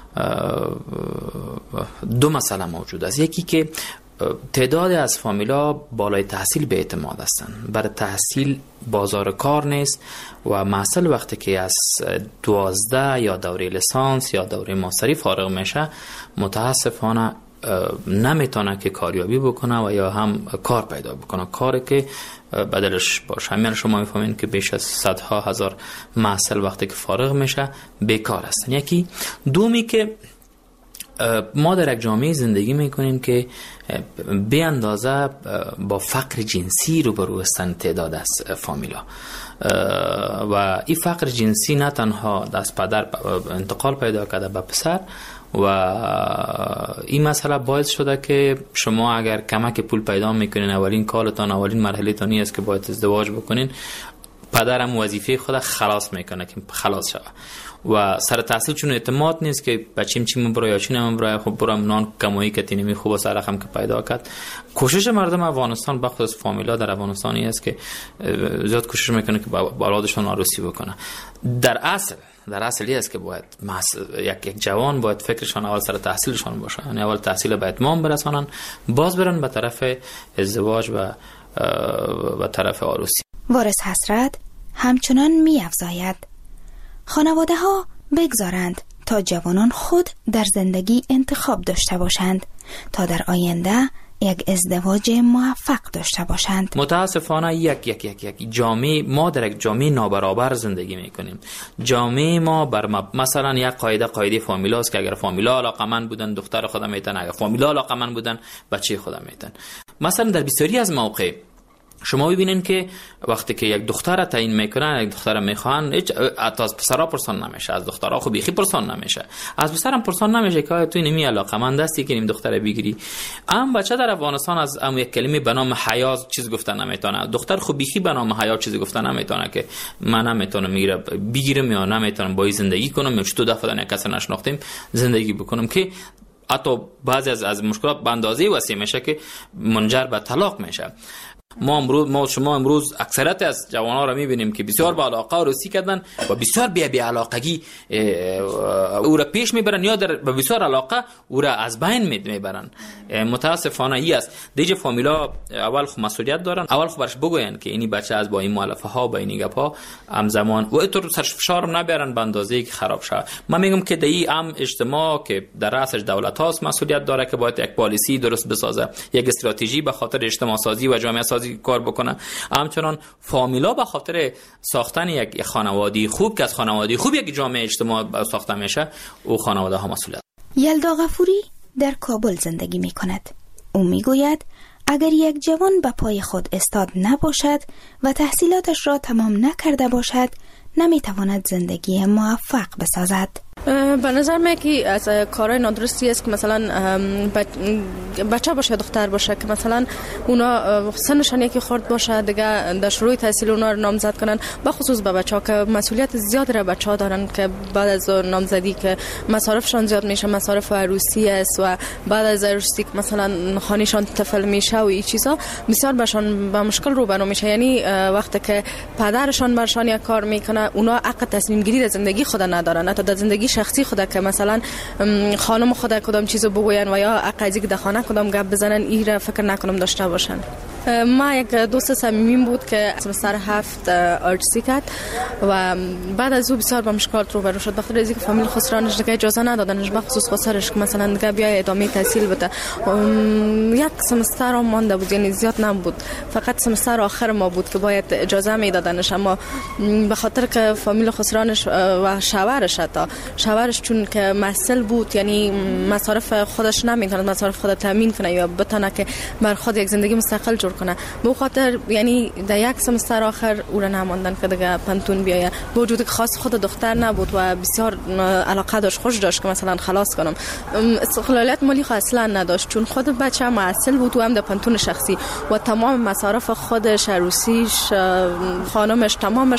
دو مسئله موجود است. یکی که تعداد از فامیلا بالای تحصیل به اعتماد هستند. برای تحصیل بازار کار نیست و محصل وقتی که از دوازده یا دوره لیسانس یا دوره ماستری فارغ میشه متاسفانه نمیتونه که کاریابی بکنه و یا هم کار پیدا بکنه، کاری که بدلش باشه. همین شما میفهمین که بیش از صدها هزار محصل وقتی که فارغ میشه بیکار هستن. یکی دومی که ما در یک جامعه زندگی میکنیم که به اندازه با فقر جنسی روبرو هستند تعداد از فامیلا و این فقر جنسی نه تنها از پدر انتقال پیدا کرده به پسر و این مسئله باعث شده که شما اگر کمک پول پیدا میکنین اولین کارتان اولین مرحله تانی است که باید ازدواج بکنین، پدرم وظیفه خود خلاص میکنه که خلاص شوه و سر تحصیل چون اعتماد نیست که بچیم چی برای یا چی نم برای خب برام نان کمایی که تینمی خوب و سر رقم که پیدا کرد. کوشش مردم افغانستان بخصوص فامیلا در افغانستانی است که زیاد کوشش میکنه که با اولادشون عروسی بکنه. در اصل در اصلی است که باید یک یک جوان باید فکرشان اول سر تحصیلشان باشه، یعنی اول تحصیل به اتمام برسانن، باز برن به طرف ازدواج و به طرف عروسی. وارث حسرت همچنان می افزاید خانواده ها بگذارند تا جوانان خود در زندگی انتخاب داشته باشند تا در آینده یک ازدواج موفق داشته باشند. متاسفانه یک یک یک یک جامعه ما در یک جامعه نابرابر زندگی میکنیم. جامعه ما بر مثلا یک قاعده قاعده فامیلا است که اگر فامیلا علاقمند بودن دختر خودم میتن، اگر فامیلا علاقمند بودن بچه خودم میتن. مثلا در بسیاری از مواقع شما ببینین که وقتی که یک دختر تعیین میکنن، یک دختر میخوان، هیچ از پسرا پرسان نمیشه، از دخترها خو بیخی پرسان نمیشه، از پسرم پرسان نمیشه که تو نمی علاقمند هستی که این دختر بگیری. ام بچه در افغانستان از ام یک کلمه به نام حیا چیز گفتن نمیتونه، دختر خو بیخی به نام حیا چیز گفتن نمیتونه که من نمیتونم میگیره بگیرم یا نمیتونم با زندگی کنم یا چطور دفعه نه کسی نشناختیم زندگی بکنم که حتی بعضی از از مشکلات به اندازه وسیع میشه که منجر به طلاق میشه. ما امروز ما شما امروز اکثریت از جوانان را میبینیم که بسیار با علاقه عروسی کردن و بسیار بی بی علاقگی او را پیش میبرن یا در بسیار علاقه او را از بین میبرن. متاسفانه ای است. دیگه فامیلا اول خو مسئولیت دارن، اول خو برش بگوین که اینی بچه از با این مؤلفه ها با این گپا همزمان و اینطور سرش فشار نبرن به اندازه‌ای که خراب شه. من میگم که دی ام اجتماع که در رأسش دولت هاست مسئولیت داره که باید یک پالیسی درست بسازه، یک استراتژی به خاطر اجتماع سازی و جامعه سازی کار بکنه. همچنان فامیلا به خاطر ساختن یک خانواده خوب که از خانواده خوب یک جامعه اجتماع ساخته میشه او خانواده ها مسئولیت. یلدا غفوری در کابل زندگی می کند. او می گوید اگر یک جوان به پای خود استاد نباشد و تحصیلاتش را تمام نکرده باشد نمی تواند زندگی موفق بسازد. به نظر من که از کارهای نادرستی است که مثلا بچه باشه دختر باشه که مثلا اونا سنشان یکی خورد باشه دیگه در شروع تحصیل اونا رو نامزد کنن، به خصوص به بچه ها که مسئولیت زیاد را بچه ها دارن که بعد از نامزدی که مصارفشان زیاد میشه، مصارف عروسی است و بعد از عروسی که مثلا خانهشان طفل میشه و این چیزا بسیار بهشان با مشکل روبرو میشه. یعنی وقتی که پدرشان برشان یک کار میکنه اونا حق تصمیم گیری در زندگی خود ندارن، حتی در زندگی شخصی خود که مثلا خانم خود کدام چیزو بگوین و یا عقیدی که در خانه کدام گپ بزنن این را فکر نکنم داشته باشن. ما یک دوست صمیمیم بود که سمستر هفت آرتسی کرد و بعد از او بسیار با مشکلات روبرو شد بخاطر از اینکه فامیل خسرانش دیگه اجازه ندادنش، بخصوص خسرش که مثلا دیگه بیای ادامه تحصیل بده. یک سمستر هم مانده بود، یعنی زیاد نبود، فقط سمستر آخر ما بود که باید اجازه میدادنش، اما به خاطر که فامیل خسرانش و شوهرش حتی شوهرش چون که مسئول بود، یعنی مصارف خودش نمیکنه، مصارف خودت تامین کنه یا بتونه که بر خود یک زندگی مستقل جور کنه. به خاطر یعنی در یک سمستر آخر او را نماندن که دیگه پانتون بیایه، با وجود که خاص خود دختر نبود و بسیار علاقه داشت، خوش داشت که مثلا خلاص کنم. استقلالیت مالی خود اصلا نداشت، چون خود بچه معسل بود و هم در پانتون شخصی و تمام مصارف خودش، عروسیش، خانمش، تمامش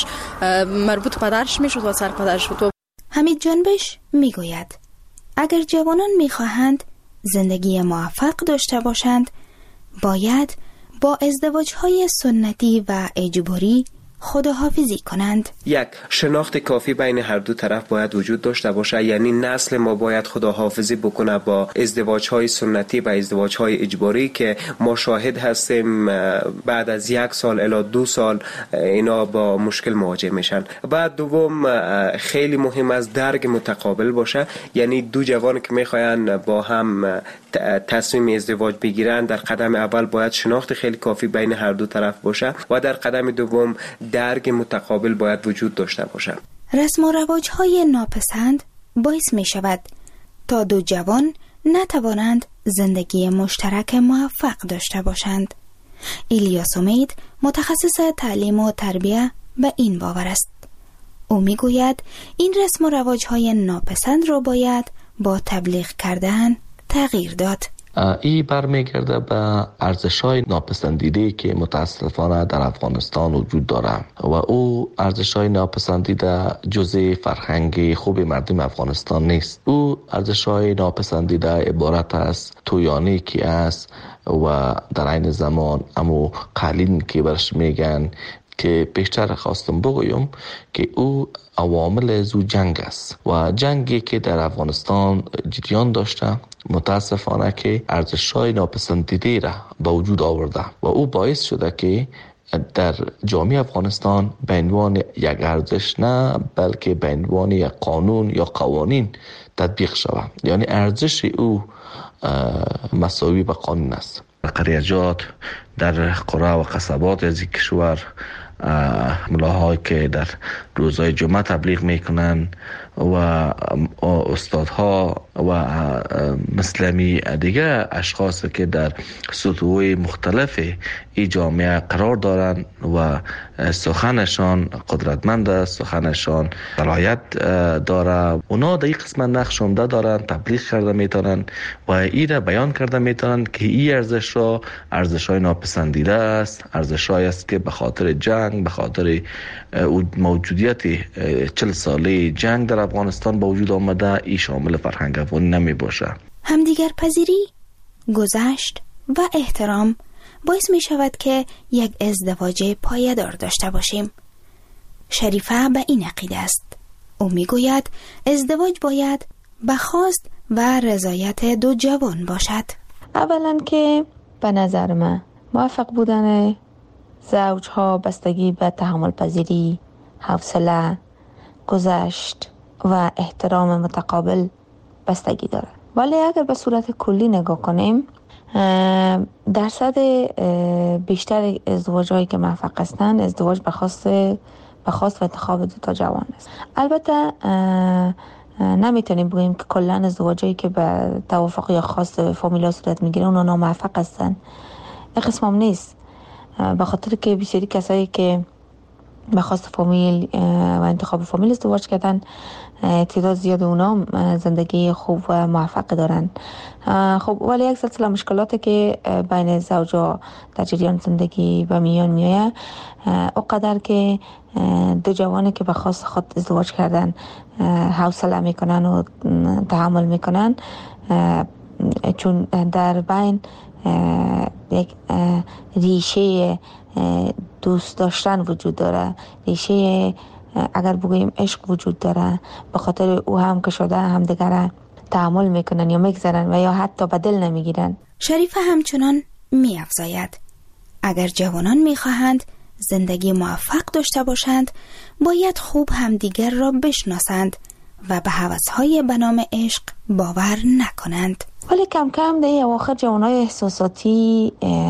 مربوط پدرش میشد و سر پدرش بود. حمید جنبش میگوید اگر جوانان میخواهند زندگی موفق داشته باشند باید با ازدواج‌های سنتی و اجباری خداحافظی کنند. یک، شناخت کافی بین هر دو طرف باید وجود داشته باشه، یعنی نسل ما باید خداحافظی بکنه با ازدواج‌های سنتی و ازدواج‌های اجباری که ما شاهد هستیم بعد از یک سال الی دو سال اینا با مشکل مواجه میشن. بعد دوم خیلی مهم است درک متقابل باشه، یعنی دو جوان که میخواین با هم تصمیم ازدواج بگیرن در قدم اول باید شناخت خیلی کافی بین هر دو طرف باشه و در قدم دوم درک متقابل باید وجود داشته باشه. رسم و رواج‌های ناپسند باعث می شود تا دو جوان نتوانند زندگی مشترک موفق داشته باشند. الیاس امید متخصص تعلیم و تربیه به این باور است. او می گوید این رسم و رواج‌های ناپسند را باید با تبلیغ کردن تغییر داد. ای برمیگرده به ارزش‌های ناپسندیده که متاسفانه در افغانستان وجود داره و او ارزش‌های ناپسندیده جزء فرهنگ خوب مردم افغانستان نیست. او ارزش‌های ناپسندیده عبارت است تویانی که است و در عین زمان امو قالین که برش میگن که بیشتر خواستم بگویم که او عوامل زو جنگ است و جنگی که در افغانستان جریان داشته متاسفانه که ارزش‌های ناپسندیده را به وجود آورده و او باعث شده که در جامعه افغانستان به عنوان یک ارزش نه بلکه به عنوان یک قانون یا قوانین تطبیق شود، یعنی ارزش او مساوی به قانون است. قریجات در قرى و قصبات از کشور ملاهایی که در روزهای جمعه تبلیغ میکنن و استادها و مسلمی دیگه اشخاص که در سطوح مختلف ای جامعه قرار دارن و سخنشان قدرتمند است، سخنشان صلاحیت داره، اونا در این قسمت نقش عمده دارن، تبلیغ کرده میتونن و ای را بیان کرده میتونن که این ارزش را ارزش‌های ناپسندیده است، ارزش‌هایی است که به خاطر جنگ، به خاطر موجودیت چل ساله جنگ در افغانستان با وجود آمده، ای شامل فرهنگ افغانی نمی باشه. همدیگر پذیری، گذشت و احترام باعث می شود که یک ازدواج پایدار داشته باشیم. شریفه به این عقیده است. او می گوید ازدواج باید به خواست و رضایت دو جوان باشد. اولا که به نظر من موفق بودن زوجها بستگی به تحمل پذیری، حوصله، گذشت و احترام متقابل بستگی داره. ولی اگر به صورت کلی نگاه کنیم درصد بیشتر ازدواج‌هایی که موفق هستند ازدواج به خواست به خواست و انتخاب دو تا جوان است. البته نمیتونیم بگیم که کلا ازدواجایی که به توافق یا خواست فامیلا صورت میگیره اونا ناموفق هستن. این قسم هم نیست، به خاطر که بسیاری کسایی که به خواست فامیل و انتخاب فامیل ازدواج کردن تعداد زیاد اونا زندگی خوب و موفق دارن. خب ولی یک سلسله مشکلاتی که بین زوجا در جریان زندگی به میان میایه، اونقدر که دو جوانی که به خواست خود ازدواج کردن حوصله میکنن و تحمل میکنن، چون در بین یک ریشه دوست داشتن وجود داره، ریشه اگر بگوییم عشق وجود داره، به خاطر او هم که شده هم دیگر تحمل میکنن یا میگذارن و یا حتی به دل نمیگیرن. شریفه همچنان میافزاید اگر جوانان میخواهند زندگی موفق داشته باشند باید خوب همدیگر را بشناسند و به هوس‌های به نام عشق باور نکنند. ولی کم کم در اواخر جوانای احساساتی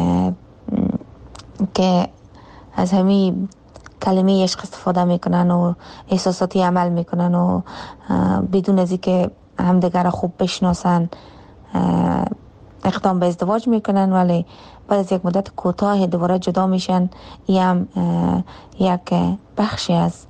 که از همین کلمه عشق استفاده میکنن و احساساتی عمل میکنن و بدون از اینکه همدیگر خوب بشناسن اقدام به ازدواج میکنن ولی بعد از یک مدت کوتاه دوباره جدا میشن. این هم یک بخشی از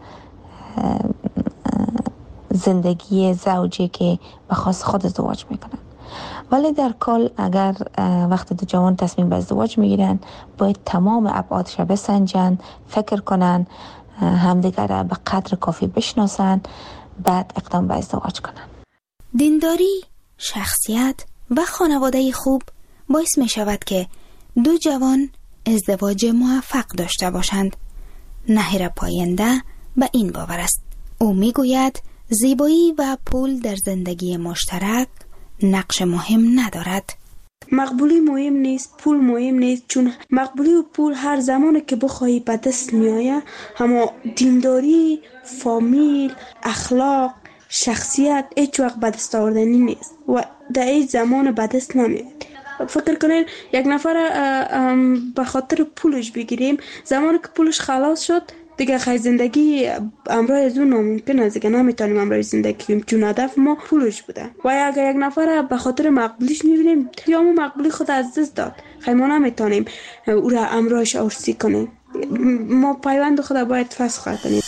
زندگی زوجی که به خاص خود ازدواج میکنن. ولی در کل اگر وقتی دو جوان تصمیم به ازدواج میگیرن باید تمام ابعادش بسنجن، فکر کنن، همدیگر را به قدر کافی بشناسن، بعد اقدام به ازدواج کنن. دینداری، شخصیت و خانواده خوب باعث می شود که دو جوان ازدواج موفق داشته باشند. نهیر پاینده به این باور است. او می گوید زیبایی و پول در زندگی مشترک نقش مهم ندارد. مقبولی مهم نیست، پول مهم نیست، چون مقبولی و پول هر زمانی که بخواهی به دست می آید، اما دینداری، فامیل، اخلاق، شخصیت هیچ وقت به دست آوردنی نیست و در این زمان به دست نمیاد. فکر کنید یک نفر به خاطر پولش بگیریم، زمانی که پولش خلاص شد دیگه خیلی زندگی امرای از اون ناممکن است، دیگه نمیتونیم امرای زندگی کنیم چون هدف ما پولش بوده. و اگر یک نفر به خاطر مقبولیش میبینیم یا ما مقبولی خود از دست داد، خیلی ما نمیتونیم او را امرایش آرسی کنیم. ما پیوند خود باید فسخ کنیم.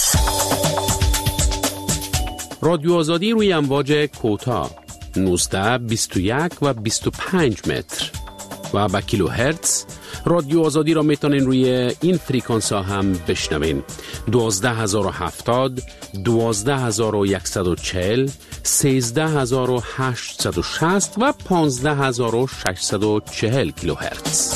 رادیو آزادی روی امواج کوتاه نوزده، بیست و یک و بیست و پنج متر و با کیلو هرتز. رادیو آزادی را میتونین روی این فریکانس ها هم بشنوین: دوازده هزار و هفتاد، دوازده هزار و صد و چهل، سیزده هزار و هشتصد و شصت و پانزده هزار و ششصد و چهل کیلو هرتز.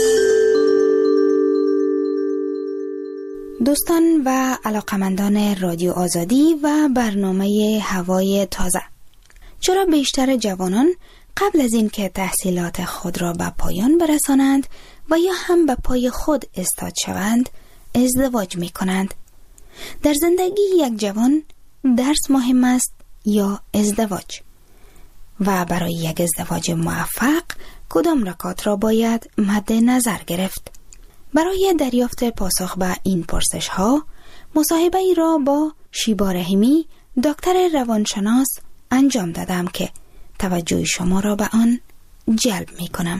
دوستان و علاقمندان رادیو آزادی و برنامه هوای تازه، چرا بیشتر جوانان قبل از این که تحصیلات خود را به پایان برسانند و یا هم به پای خود استاد شوند ازدواج می کنند؟ در زندگی یک جوان درس مهم است یا ازدواج؟ و برای یک ازدواج موفق کدام نکات را باید مد نظر گرفت؟ برای دریافت پاسخ به این پرسش ها مصاحبه ای را با شیبا رحیمی، دکتر روانشناس انجام دادم که توجه شما را به آن جلب می کنم.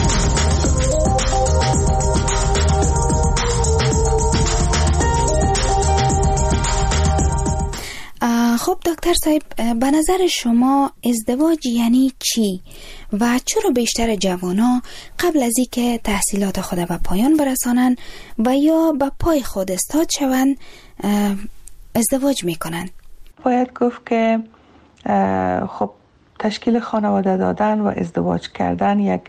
خب دکتر صاحب، به نظر شما ازدواج یعنی چی و چرا بیشتر جوانا قبل از اینکه تحصیلات خود به پایان برسانند و یا به پای خود استاد شوند ازدواج میکنن؟ باید گفت که خب تشکیل خانواده دادن و ازدواج کردن یک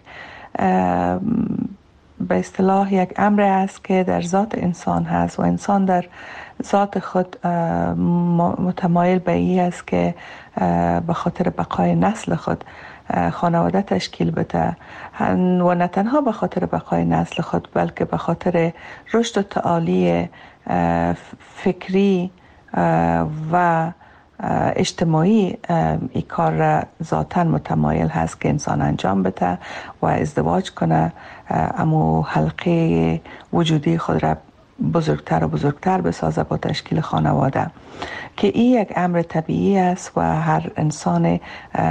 به اصطلاح یک امر است که در ذات انسان هست و انسان در ذات خود متمایل به این است که به خاطر بقای نسل خود خانواده تشکیل بده و نه تنها به خاطر بقای نسل خود بلکه به خاطر رشد و تعالی فکری و اجتماعی این کار را ذاتاً متمایل هست که انسان انجام بده و ازدواج کنه، اما حلقه وجودی خود را بزرگتر و بزرگتر بسازه با تشکیل خانواده، که این یک امر طبیعی است و هر انسان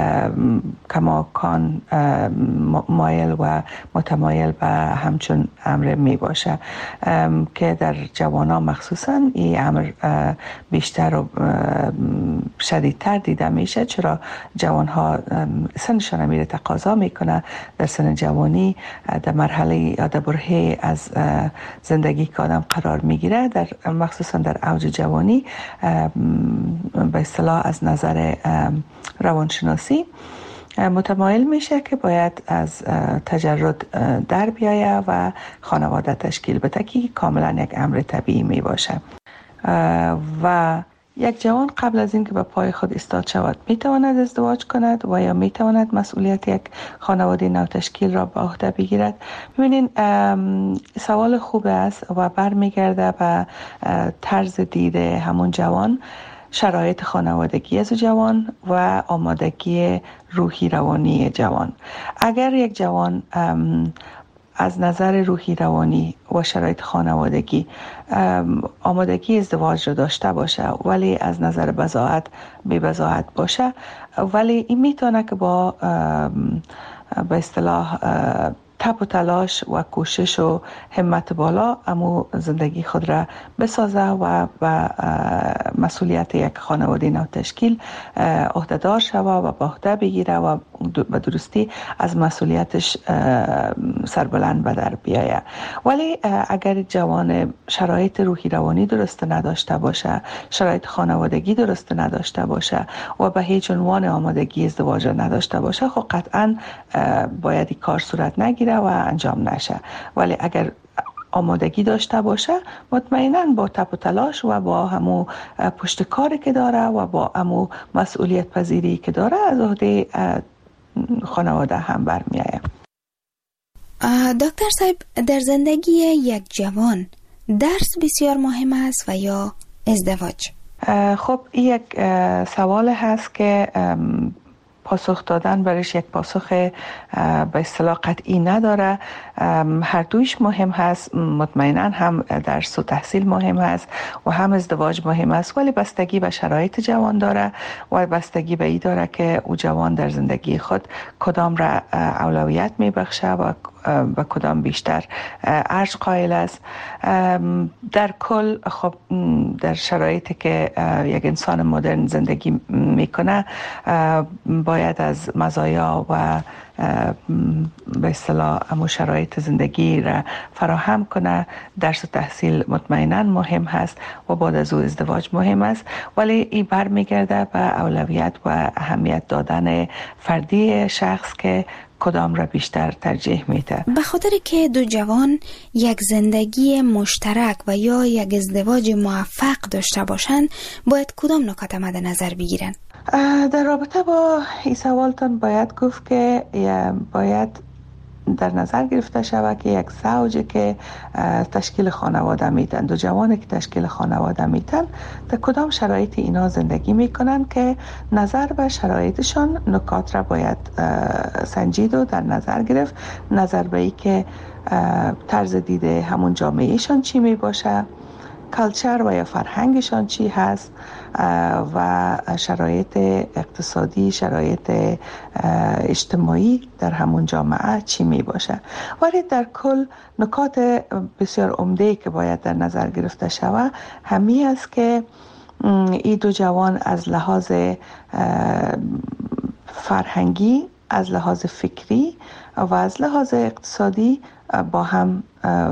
کماکان مایل و متمایل به همچون امر می باشه، که در جوانان مخصوصا این امر بیشتر و شدیدتر دیده میشه. چرا جوان ها سنشان میره تقاضا میکنه در سن جوانی، در مرحله یا در برهه از زندگی که آدم قرار میگیره، در مخصوصا در اوج جوانی به اصطلاح از نظر روانشناسی متمایل میشه که باید از تجرد در بیایه و خانواده تشکیل بده، که کاملا یک امر طبیعی می باشه. و یک جوان قبل از اینکه به پای خود ایستاد شود میتواند ازدواج کند و یا میتواند مسئولیت یک خانواده نو تشکیل را به عهده بگیرد. ببینین سوال خوب است و برمیگرده به طرز دید همون جوان، شرایط خانوادگی از جوان و آمادگی روحی روانی جوان. اگر یک جوان از نظر روحی روانی و شرایط خانوادگی آمادگی ازدواج رو داشته باشه ولی از نظر بضاعت بی بضاعت باشه، ولی این میتونه که با به اصطلاح تپ و تلاش و کوشش و همت بالا امو زندگی خود را بسازه و به مسئولیت یک خانواده نو تشکیل عهده‌دار شوه و به عهده بگیره و به درستی از مسئولیتش سربلند به در بیایه. ولی اگر جوان شرایط روحی روانی درست نداشته باشه، شرایط خانوادگی درست نداشته باشه و به هیچ عنوان آمادگی ازدواج نداشته باشه، خب قطعا باید این کار صورت نگیره و انجام نشه. ولی اگر آمادگی داشته باشه، مطمئناً با تپ و تلاش و با همو پشتکاری که داره و با همو مسئولیت پذیری که داره از عهده خانواده هم برمیآید. دکتر صاحب، در زندگی یک جوان درس بسیار مهم است و یا ازدواج؟ خب این یک سوال هست که پاسخ دادن برش یک پاسخ به اصطلاح قطعی نداره. هر دویش مهم هست، مطمئنا هم درس و تحصیل مهم هست و هم ازدواج مهم است، ولی بستگی به شرایط جوان داره و بستگی به این داره که او جوان در زندگی خود کدام را اولویت میبخشه و به کدام بیشتر ارج قائل است. در کل خب در شرایطی که یک انسان مدرن زندگی میکنه باید از مزایا و به اصطلاح امو شرایط زندگی را فراهم کنه. درس و تحصیل مطمئنا مهم هست و بعد از او ازدواج مهم است، ولی این برمیگرده به اولویت و اهمیت دادن فردی شخص که کدام را بیشتر ترجیح میده. به خاطر که دو جوان یک زندگی مشترک و یا یک ازدواج موفق داشته باشند، باید کدام نکات مد نظر بگیرن؟ در رابطه با این سوالتان باید گفت که باید در نظر گرفته شود که یک زوجی که تشکیل خانواده میتن، دو جوانی که تشکیل خانواده میتن، در کدام شرایط اینا زندگی میکنن که نظر به شرایطشان نکات را باید سنجید و در نظر گرفت. نظر به ای که طرز دیده همون جامعهشان چی می باشه، کلچر و یا فرهنگشان چی هست و شرایط اقتصادی، شرایط اجتماعی در همون جامعه چی می باشه. ولی در کل نکات بسیار عمده‌ای که باید در نظر گرفته شود همی است که این دو جوان از لحاظ فرهنگی، از لحاظ فکری و از لحاظ اقتصادی با هم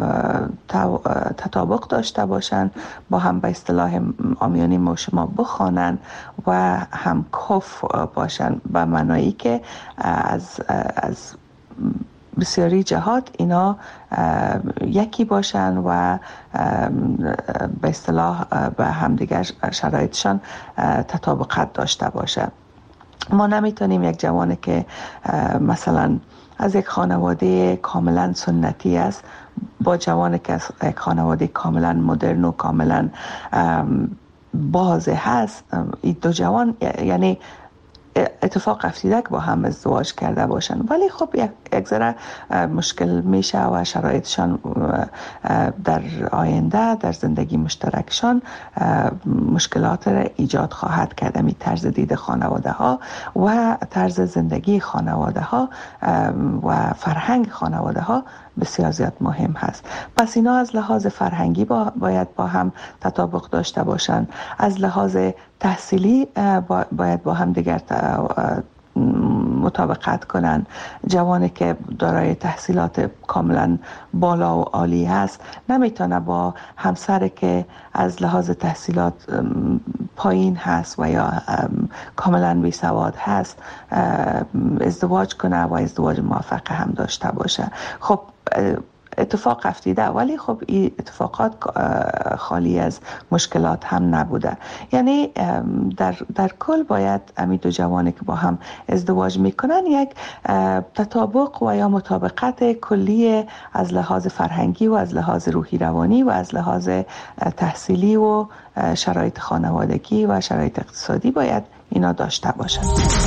تطابق داشته باشند، با هم به اصطلاح عامیانه ما شما بخوانند و هم کف باشند، به معنایی که از از بسیاری جهات اینا یکی باشن و به اصطلاح به همدیگر شرایطشان تطابقت داشته باشه. ما نمیتونیم یک جوانی که مثلا از یک خانواده کاملا سنتی است با جوانی که از یک خانواده کاملا مدرن و کاملا باز هست، این دو جوان یعنی اتفاق افتیده که با هم ازدواج کرده باشن، ولی خب یک ذره مشکل میشه و شرایطشان در آینده در زندگی مشترکشان مشکلات را ایجاد خواهد کرد. می طرز دید خانواده ها و طرز زندگی خانواده ها و فرهنگ خانواده ها بسیار زیاد مهم هست. پس اینا از لحاظ فرهنگی با باید با هم تطابق داشته باشن، از لحاظ تحصیلی باید با هم دیگر مطابقت کنن. جوانی که دارای تحصیلات کاملا بالا و عالی هست نمیتونه با همسری که از لحاظ تحصیلات پایین هست و یا کاملا بی سواد هست ازدواج کنه و ازدواج موفق هم داشته باشه. خب اتفاق افتیده، ولی خب این اتفاقات خالی از مشکلات هم نبوده. یعنی در, در کل باید امی دو جوانی که با هم ازدواج میکنن یک تطابق و یا مطابقت کلی از لحاظ فرهنگی و از لحاظ روحی روانی و از لحاظ تحصیلی و شرایط خانوادگی و شرایط اقتصادی باید اینا داشته باشن.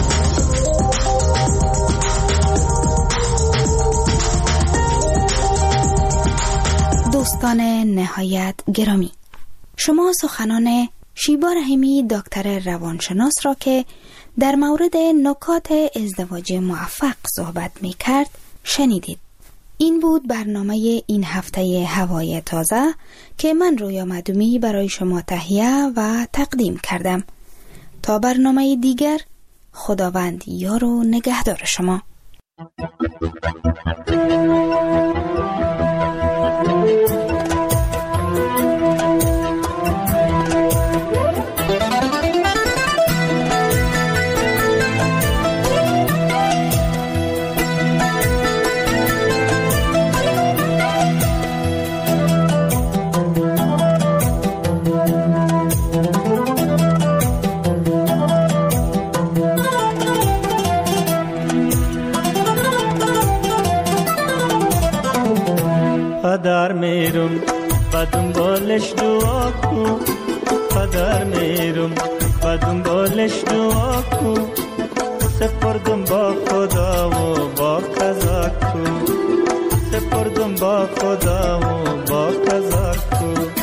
دوستان نهایت گرامی، شما سخنان شیبا رحیمی دکتر روانشناس را که در مورد نکات ازدواج موفق صحبت می کرد شنیدید. این بود برنامه این هفته هوای تازه که من رویا معدومی برای شما تهیه و تقدیم کردم. تا برنامه دیگر، خداوند یار و نگهدار شما. پدر میرم و دنبالش دعا کن، پدر میرم و دنبالش دعا کن، سپردم با خدا و با قضا کن، سپردم با خدا و با قضا کن.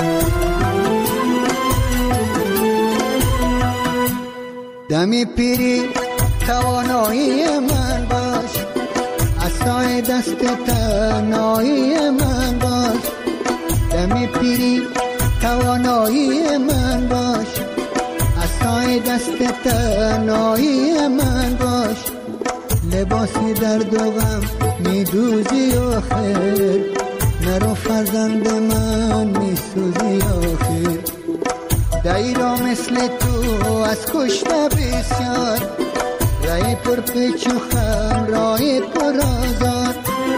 دمی پیری توانایی من باش، عصای دست تنهایی من باش. دمی پیری توانایی من باش، عصای دست تنهایی من باش. لباسی درد و غم میدوزی آخر، نرو فرزند من میسوزی آخر. دایرا مثل تو از کشته بسیار، رای پر پیچ و خم رای پر آزار.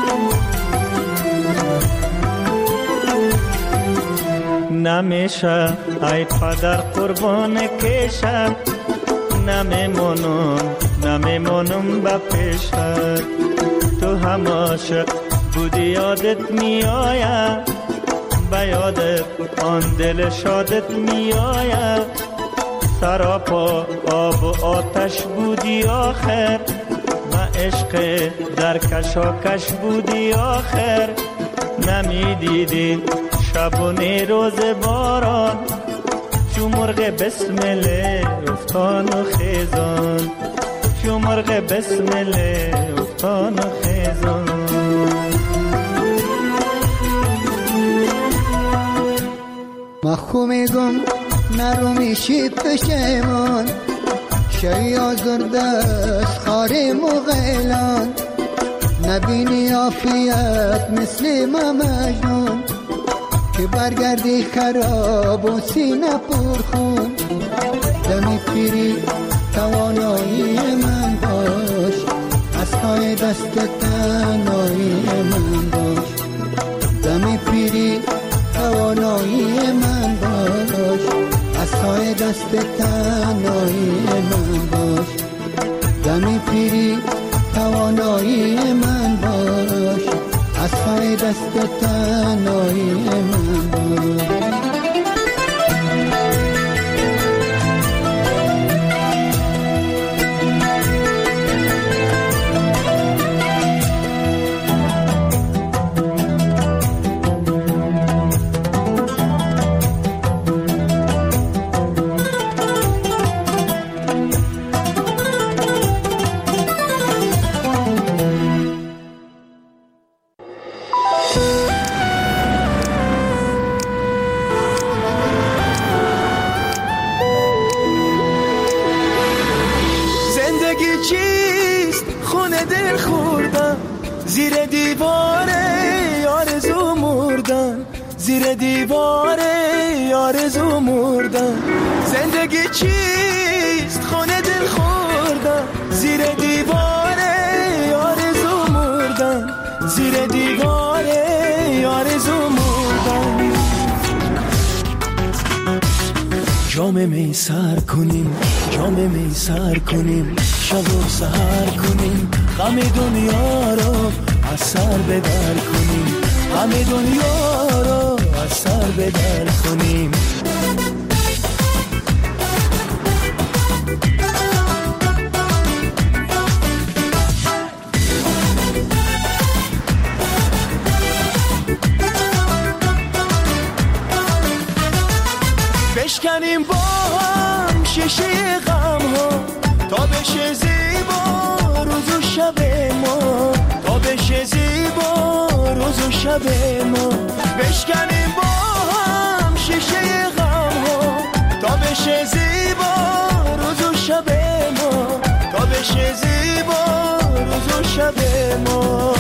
نمیشه ای پدر قربان کشم، نمیمونم نمیمونم با پیشت. تو هم عاشق بودی یادت میآید، به یادت آن دل شادت میآید. سراپا آب و آتش بودی آخر، و عشق در کشاکش بودی آخر. نمیدیدی شبونه روز باران، چو مرغ بسمله افتان و خیزان، چو مرغ بسمله افتان و خیزان. مخو میگم نرو میشی پشیمان، شوی آزرده از خاری مغیلان. نبینی عافیت مثل ما مجنون، که برگردی خراب و سینه پرخون. دمی پیری توانایی من باش، عصای دست تنهایی من باش. دمی پیری توانایی من باش، عصای دست تنهایی من باش. دمی پیری توانایی من باش، عصای دست تنهایی من باش. زیر دیواره آرزو مردن، زیر دیواره آرزو مردن. زندگی چیست خونه دل خوردن، زیر دیواره آرزو مردن، زیر دیواره آرزو مردن. جام می سر کنیم، جام می سر کنیم، شب و سحر کنیم، غم دنیا رو از سر بدر کنیم، غم دنیا رو از سر بدر کنیم. بشکنیم با هم شیشه غم ها، تا بشه زیبا روز و شب ما، تا بشه زیبا روز و شب ما، بشکنیم با هم شیشه غم ها، تا بشه زیبا روز و شب ما، تا بشه زیبا روز و شب ما.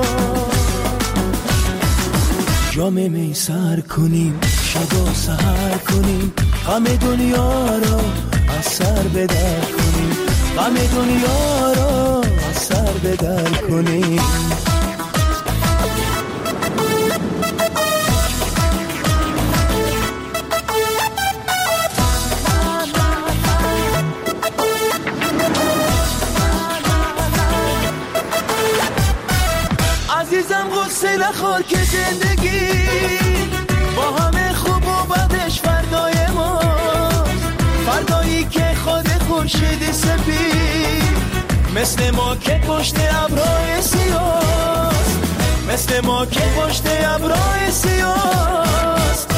جام می سر کنیم، شب و سحر کنیم، غم دنیا را از سر بدر کنیم، غم دنیا را از سر بدر کنیم. عزیزم غصه نخور که زندگی با همه خوب و بدش فردای ما، فردایی که خود خورشید سپید مثل ما که پشت ابرهای سیاست، مثل ما که پشت ابرهای سیاست.